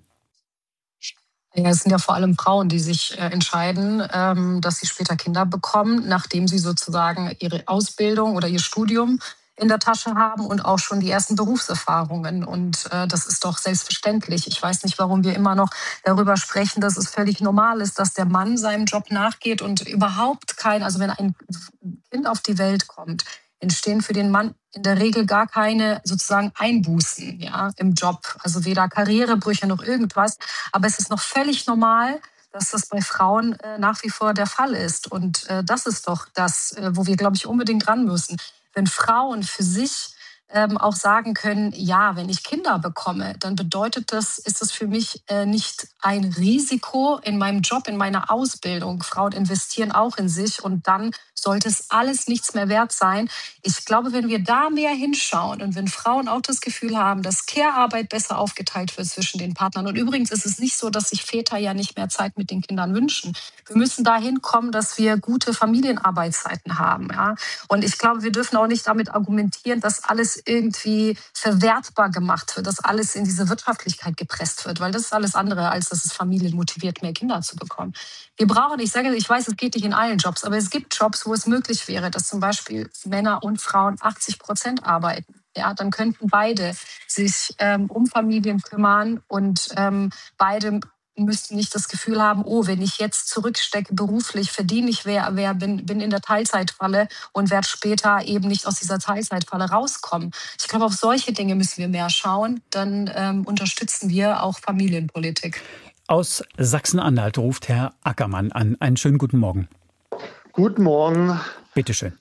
G: Ja, es sind ja vor allem Frauen, die sich entscheiden, dass sie später Kinder bekommen, nachdem sie sozusagen ihre Ausbildung oder ihr Studium in der Tasche haben und auch schon die ersten Berufserfahrungen. Und das ist doch selbstverständlich. Ich weiß nicht, warum wir immer noch darüber sprechen, dass es völlig normal ist, dass der Mann seinem Job nachgeht und überhaupt also wenn ein Kind auf die Welt kommt, entstehen für den Mann in der Regel gar keine sozusagen Einbußen, ja, im Job. Also weder Karrierebrüche noch irgendwas. Aber es ist noch völlig normal, dass das bei Frauen nach wie vor der Fall ist. Und das ist doch das, wo wir, glaube ich, unbedingt ran müssen. Wenn Frauen für sich auch sagen können, ja, wenn ich Kinder bekomme, dann ist das für mich nicht ein Risiko in meinem Job, in meiner Ausbildung. Frauen investieren auch in sich und dann sollte es alles nichts mehr wert sein. Ich glaube, wenn wir da mehr hinschauen und wenn Frauen auch das Gefühl haben, dass Care-Arbeit besser aufgeteilt wird zwischen den Partnern. Und übrigens ist es nicht so, dass sich Väter ja nicht mehr Zeit mit den Kindern wünschen. Wir müssen dahin kommen, dass wir gute Familienarbeitszeiten haben. Ja? Und ich glaube, wir dürfen auch nicht damit argumentieren, dass alles irgendwie verwertbar gemacht wird, dass alles in diese Wirtschaftlichkeit gepresst wird, weil das ist alles andere, als dass es Familien motiviert, mehr Kinder zu bekommen. Wir brauchen, ich weiß, es geht nicht in allen Jobs, aber es gibt Jobs, wo es möglich wäre, dass zum Beispiel Männer und Frauen 80% arbeiten. Ja, dann könnten beide sich um Familien kümmern und beide müssten nicht das Gefühl haben, oh, wenn ich jetzt zurückstecke beruflich, verdiene ich bin in der Teilzeitfalle und werde später eben nicht aus dieser Teilzeitfalle rauskommen. Ich glaube, auf solche Dinge müssen wir mehr schauen. Dann unterstützen wir auch Familienpolitik.
B: Aus Sachsen-Anhalt ruft Herr Ackermann an. Einen schönen guten Morgen.
N: Guten Morgen.
B: Bitte schön.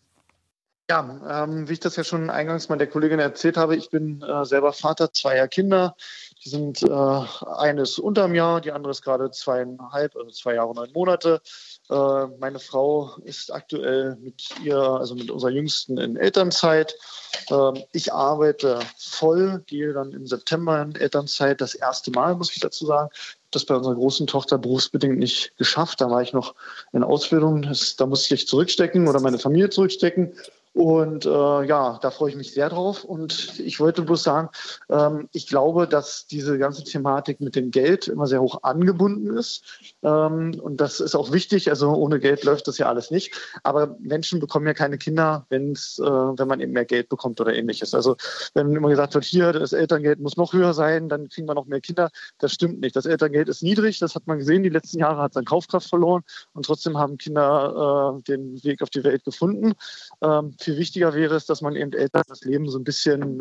N: Ja, wie ich das ja schon eingangs mal der Kollegin erzählt habe, ich bin selber Vater zweier Kinder. Die sind eines unterm Jahr, die andere ist gerade 2,5, also 2 Jahre und 9 Monate. Meine Frau ist aktuell mit unserer Jüngsten in Elternzeit. Ich arbeite voll, gehe dann im September in Elternzeit, das erste Mal, muss ich dazu sagen. Das bei unserer großen Tochter berufsbedingt nicht geschafft. Da war ich noch in Ausbildung. Da musste ich zurückstecken oder meine Familie zurückstecken. Und da freue ich mich sehr drauf. Und ich wollte bloß sagen, ich glaube, dass diese ganze Thematik mit dem Geld immer sehr hoch angebunden ist. Und das ist auch wichtig. Also ohne Geld läuft das ja alles nicht. Aber Menschen bekommen ja keine Kinder, wenn man eben mehr Geld bekommt oder ähnliches. Also wenn immer gesagt wird, hier, das Elterngeld muss noch höher sein, dann kriegen wir noch mehr Kinder. Das stimmt nicht. Das Elterngeld ist niedrig. Das hat man gesehen. Die letzten Jahre hat es an Kaufkraft verloren. Und trotzdem haben Kinder den Weg auf die Welt gefunden. Viel wichtiger wäre es, dass man eben Eltern das Leben so ein bisschen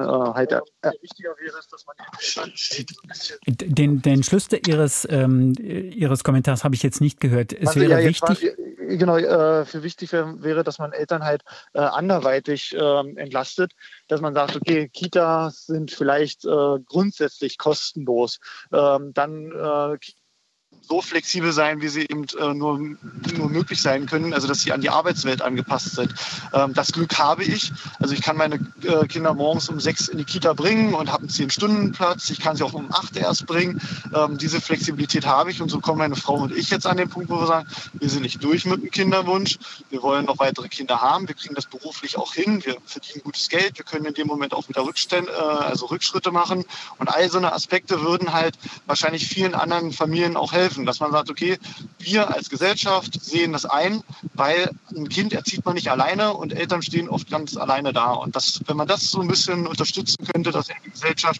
B: Den Schluss Ihres Kommentars habe ich jetzt nicht gehört. Es wäre wichtig.
N: Für wichtig wäre, dass man Eltern halt anderweitig entlastet, dass man sagt, okay, Kitas sind vielleicht grundsätzlich kostenlos. Dann so flexibel sein, wie sie eben nur möglich sein können, also dass sie an die Arbeitswelt angepasst sind. Das Glück habe ich. Also ich kann meine Kinder morgens um 6 in die Kita bringen und habe einen 10-Stunden-Platz. Ich kann sie auch um 8 erst bringen. Diese Flexibilität habe ich und so kommen meine Frau und ich jetzt an den Punkt, wo wir sagen, wir sind nicht durch mit dem Kinderwunsch. Wir wollen noch weitere Kinder haben. Wir kriegen das beruflich auch hin. Wir verdienen gutes Geld. Wir können in dem Moment auch wieder Rückschritte machen. Und all so eine Aspekte würden halt wahrscheinlich vielen anderen Familien auch helfen, dass man sagt, okay, wir als Gesellschaft sehen das ein, weil ein Kind erzieht man nicht alleine und Eltern stehen oft ganz alleine da. Und wenn man das so ein bisschen unterstützen könnte, dass die Gesellschaft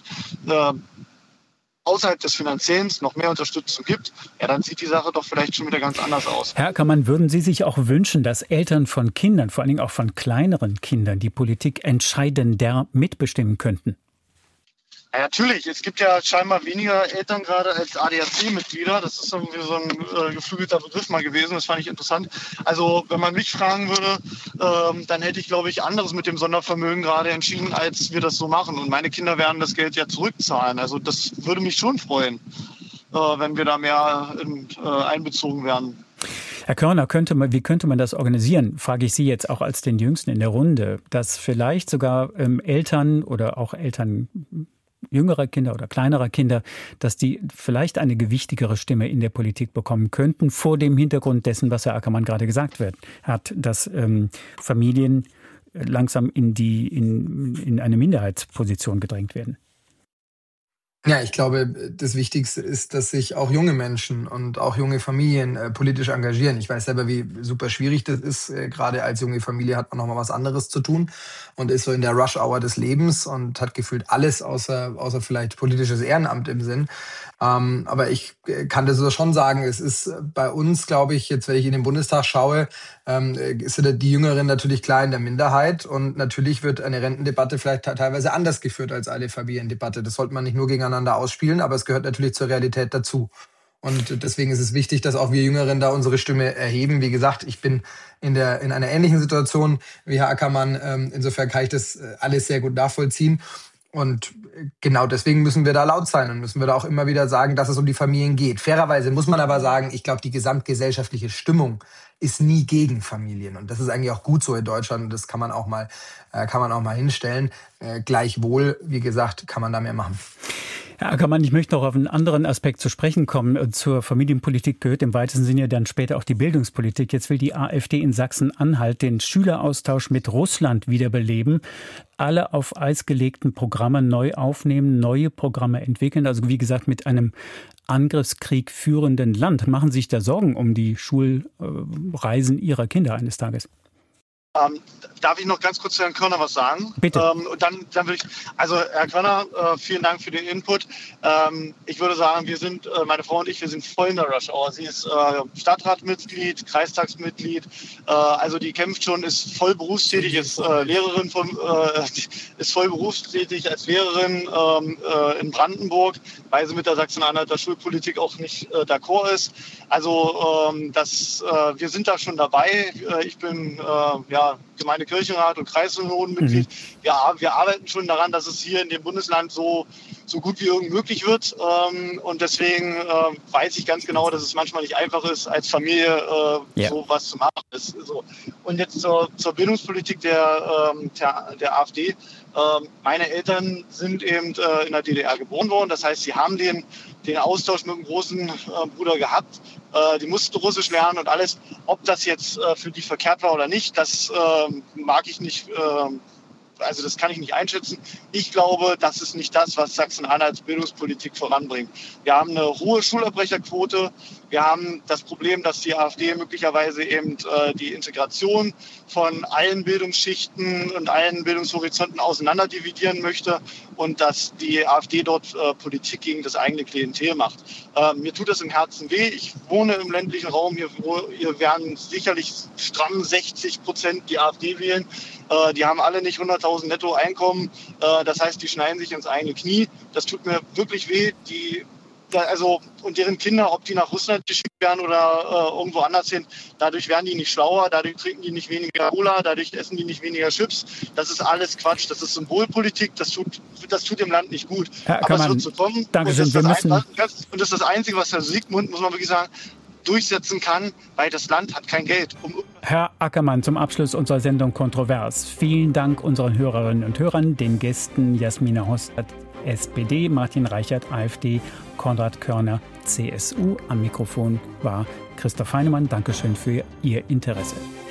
N: außerhalb des Finanziellen noch mehr Unterstützung gibt, ja, dann sieht die Sache doch vielleicht schon wieder ganz anders aus.
B: Herr Ackermann, würden Sie sich auch wünschen, dass Eltern von Kindern, vor allen Dingen auch von kleineren Kindern, die Politik entscheidender mitbestimmen könnten?
N: Ja, natürlich, es gibt ja scheinbar weniger Eltern gerade als ADAC-Mitglieder. Das ist irgendwie so ein geflügelter Begriff mal gewesen, das fand ich interessant. Also wenn man mich fragen würde, dann hätte ich, glaube ich, anderes mit dem Sondervermögen gerade entschieden, als wir das so machen. Und meine Kinder werden das Geld ja zurückzahlen. Also das würde mich schon freuen, wenn wir da mehr einbezogen werden.
B: Herr Körner, wie könnte man das organisieren? Frage ich Sie jetzt auch als den Jüngsten in der Runde, dass vielleicht sogar Eltern oder auch Eltern jüngerer Kinder oder kleinerer Kinder, dass die vielleicht eine gewichtigere Stimme in der Politik bekommen könnten, vor dem Hintergrund dessen, was Herr Ackermann gerade gesagt hat, dass Familien langsam in eine Minderheitsposition gedrängt werden.
H: Ja, ich glaube, das Wichtigste ist, dass sich auch junge Menschen und auch junge Familien politisch engagieren. Ich weiß selber, wie super schwierig das ist. Gerade als junge Familie hat man noch mal was anderes zu tun und ist so in der Rush-Hour des Lebens und hat gefühlt alles außer vielleicht politisches Ehrenamt im Sinn. Aber ich kann das so schon sagen, es ist bei uns, glaube ich, jetzt, wenn ich in den Bundestag schaue, sind die Jüngeren natürlich klar in der Minderheit und natürlich wird eine Rentendebatte vielleicht teilweise anders geführt als eine Familiendebatte. Das sollte man nicht nur gegeneinander ausspielen, aber es gehört natürlich zur Realität dazu. Und deswegen ist es wichtig, dass auch wir Jüngeren da unsere Stimme erheben. Wie gesagt, ich bin in einer ähnlichen Situation wie Herr Ackermann. Insofern kann ich das alles sehr gut nachvollziehen. Und genau deswegen müssen wir da laut sein und müssen wir da auch immer wieder sagen, dass es um die Familien geht. Fairerweise muss man aber sagen, ich glaube, die gesamtgesellschaftliche Stimmung ist nie gegen Familien. Und das ist eigentlich auch gut so in Deutschland. Und das kann man auch mal hinstellen. Gleichwohl, wie gesagt, kann man da mehr machen.
B: Herr Ackermann, ich möchte noch auf einen anderen Aspekt zu sprechen kommen. Zur Familienpolitik gehört im weitesten Sinne dann später auch die Bildungspolitik. Jetzt will die AfD in Sachsen-Anhalt den Schüleraustausch mit Russland wiederbeleben. Alle auf Eis gelegten Programme neu aufnehmen, neue Programme entwickeln. Also wie gesagt, mit einem Angriffskrieg führenden Land. Machen Sie sich da Sorgen um die Schulreisen Ihrer Kinder eines Tages?
N: Darf ich noch ganz kurz zu Herrn Körner was sagen?
B: Bitte.
N: Und dann würde ich, also Herr Körner, vielen Dank für den Input. Ich würde sagen, meine Frau und ich, wir sind voll in der Rush Hour. Sie ist Stadtratmitglied, Kreistagsmitglied, also die kämpft schon, ist voll berufstätig, ist Lehrerin ist voll berufstätig als Lehrerin in Brandenburg, weil sie mit der Sachsen-Anhalter Schulpolitik auch nicht d'accord ist. Also wir sind da schon dabei. Ich bin ja Gemeindekirchenrat und Kreissynodenmitglied. Wir arbeiten schon daran, dass es hier in dem Bundesland so gut wie irgend möglich wird. Und deswegen weiß ich ganz genau, dass es manchmal nicht einfach ist, als Familie so was zu machen. So. Und jetzt zur Bildungspolitik der AfD. Meine Eltern sind eben in der DDR geboren worden. Das heißt, sie haben den Austausch mit dem großen Bruder gehabt. Die mussten Russisch lernen und alles. Ob das jetzt für die verkehrt war oder nicht, das mag ich nicht. Also das kann ich nicht einschätzen. Ich glaube, das ist nicht das, was Sachsen-Anhalts Bildungspolitik voranbringt. Wir haben eine hohe Schulabbrecherquote. Wir haben das Problem, dass die AfD möglicherweise eben die Integration von allen Bildungsschichten und allen Bildungshorizonten auseinanderdividieren möchte und dass die AfD dort Politik gegen das eigene Klientel macht. Mir tut das im Herzen weh. Ich wohne im ländlichen Raum. Hier werden sicherlich stramm 60% die AfD wählen. Die haben alle nicht 100.000 netto Einkommen. Das heißt, die schneiden sich ins eigene Knie. Das tut mir wirklich weh. Und deren Kinder, ob die nach Russland geschickt werden oder irgendwo anders hin, dadurch werden die nicht schlauer, dadurch trinken die nicht weniger Cola, dadurch essen die nicht weniger Chips. Das ist alles Quatsch. Das ist Symbolpolitik. Das tut dem Land nicht gut. Aber es wird so kommen.
B: Dankeschön.
N: Und das ist das Einzige, was Herr Siegmund, muss man wirklich sagen, durchsetzen kann, weil das Land hat kein Geld.
B: Herr Ackermann, zum Abschluss unserer Sendung Kontrovers. Vielen Dank unseren Hörerinnen und Hörern, den Gästen Jasmina Hostert, SPD, Martin Reichert, AfD, Konrad Körner, CSU. Am Mikrofon war Christoph Heinemann. Dankeschön für Ihr Interesse.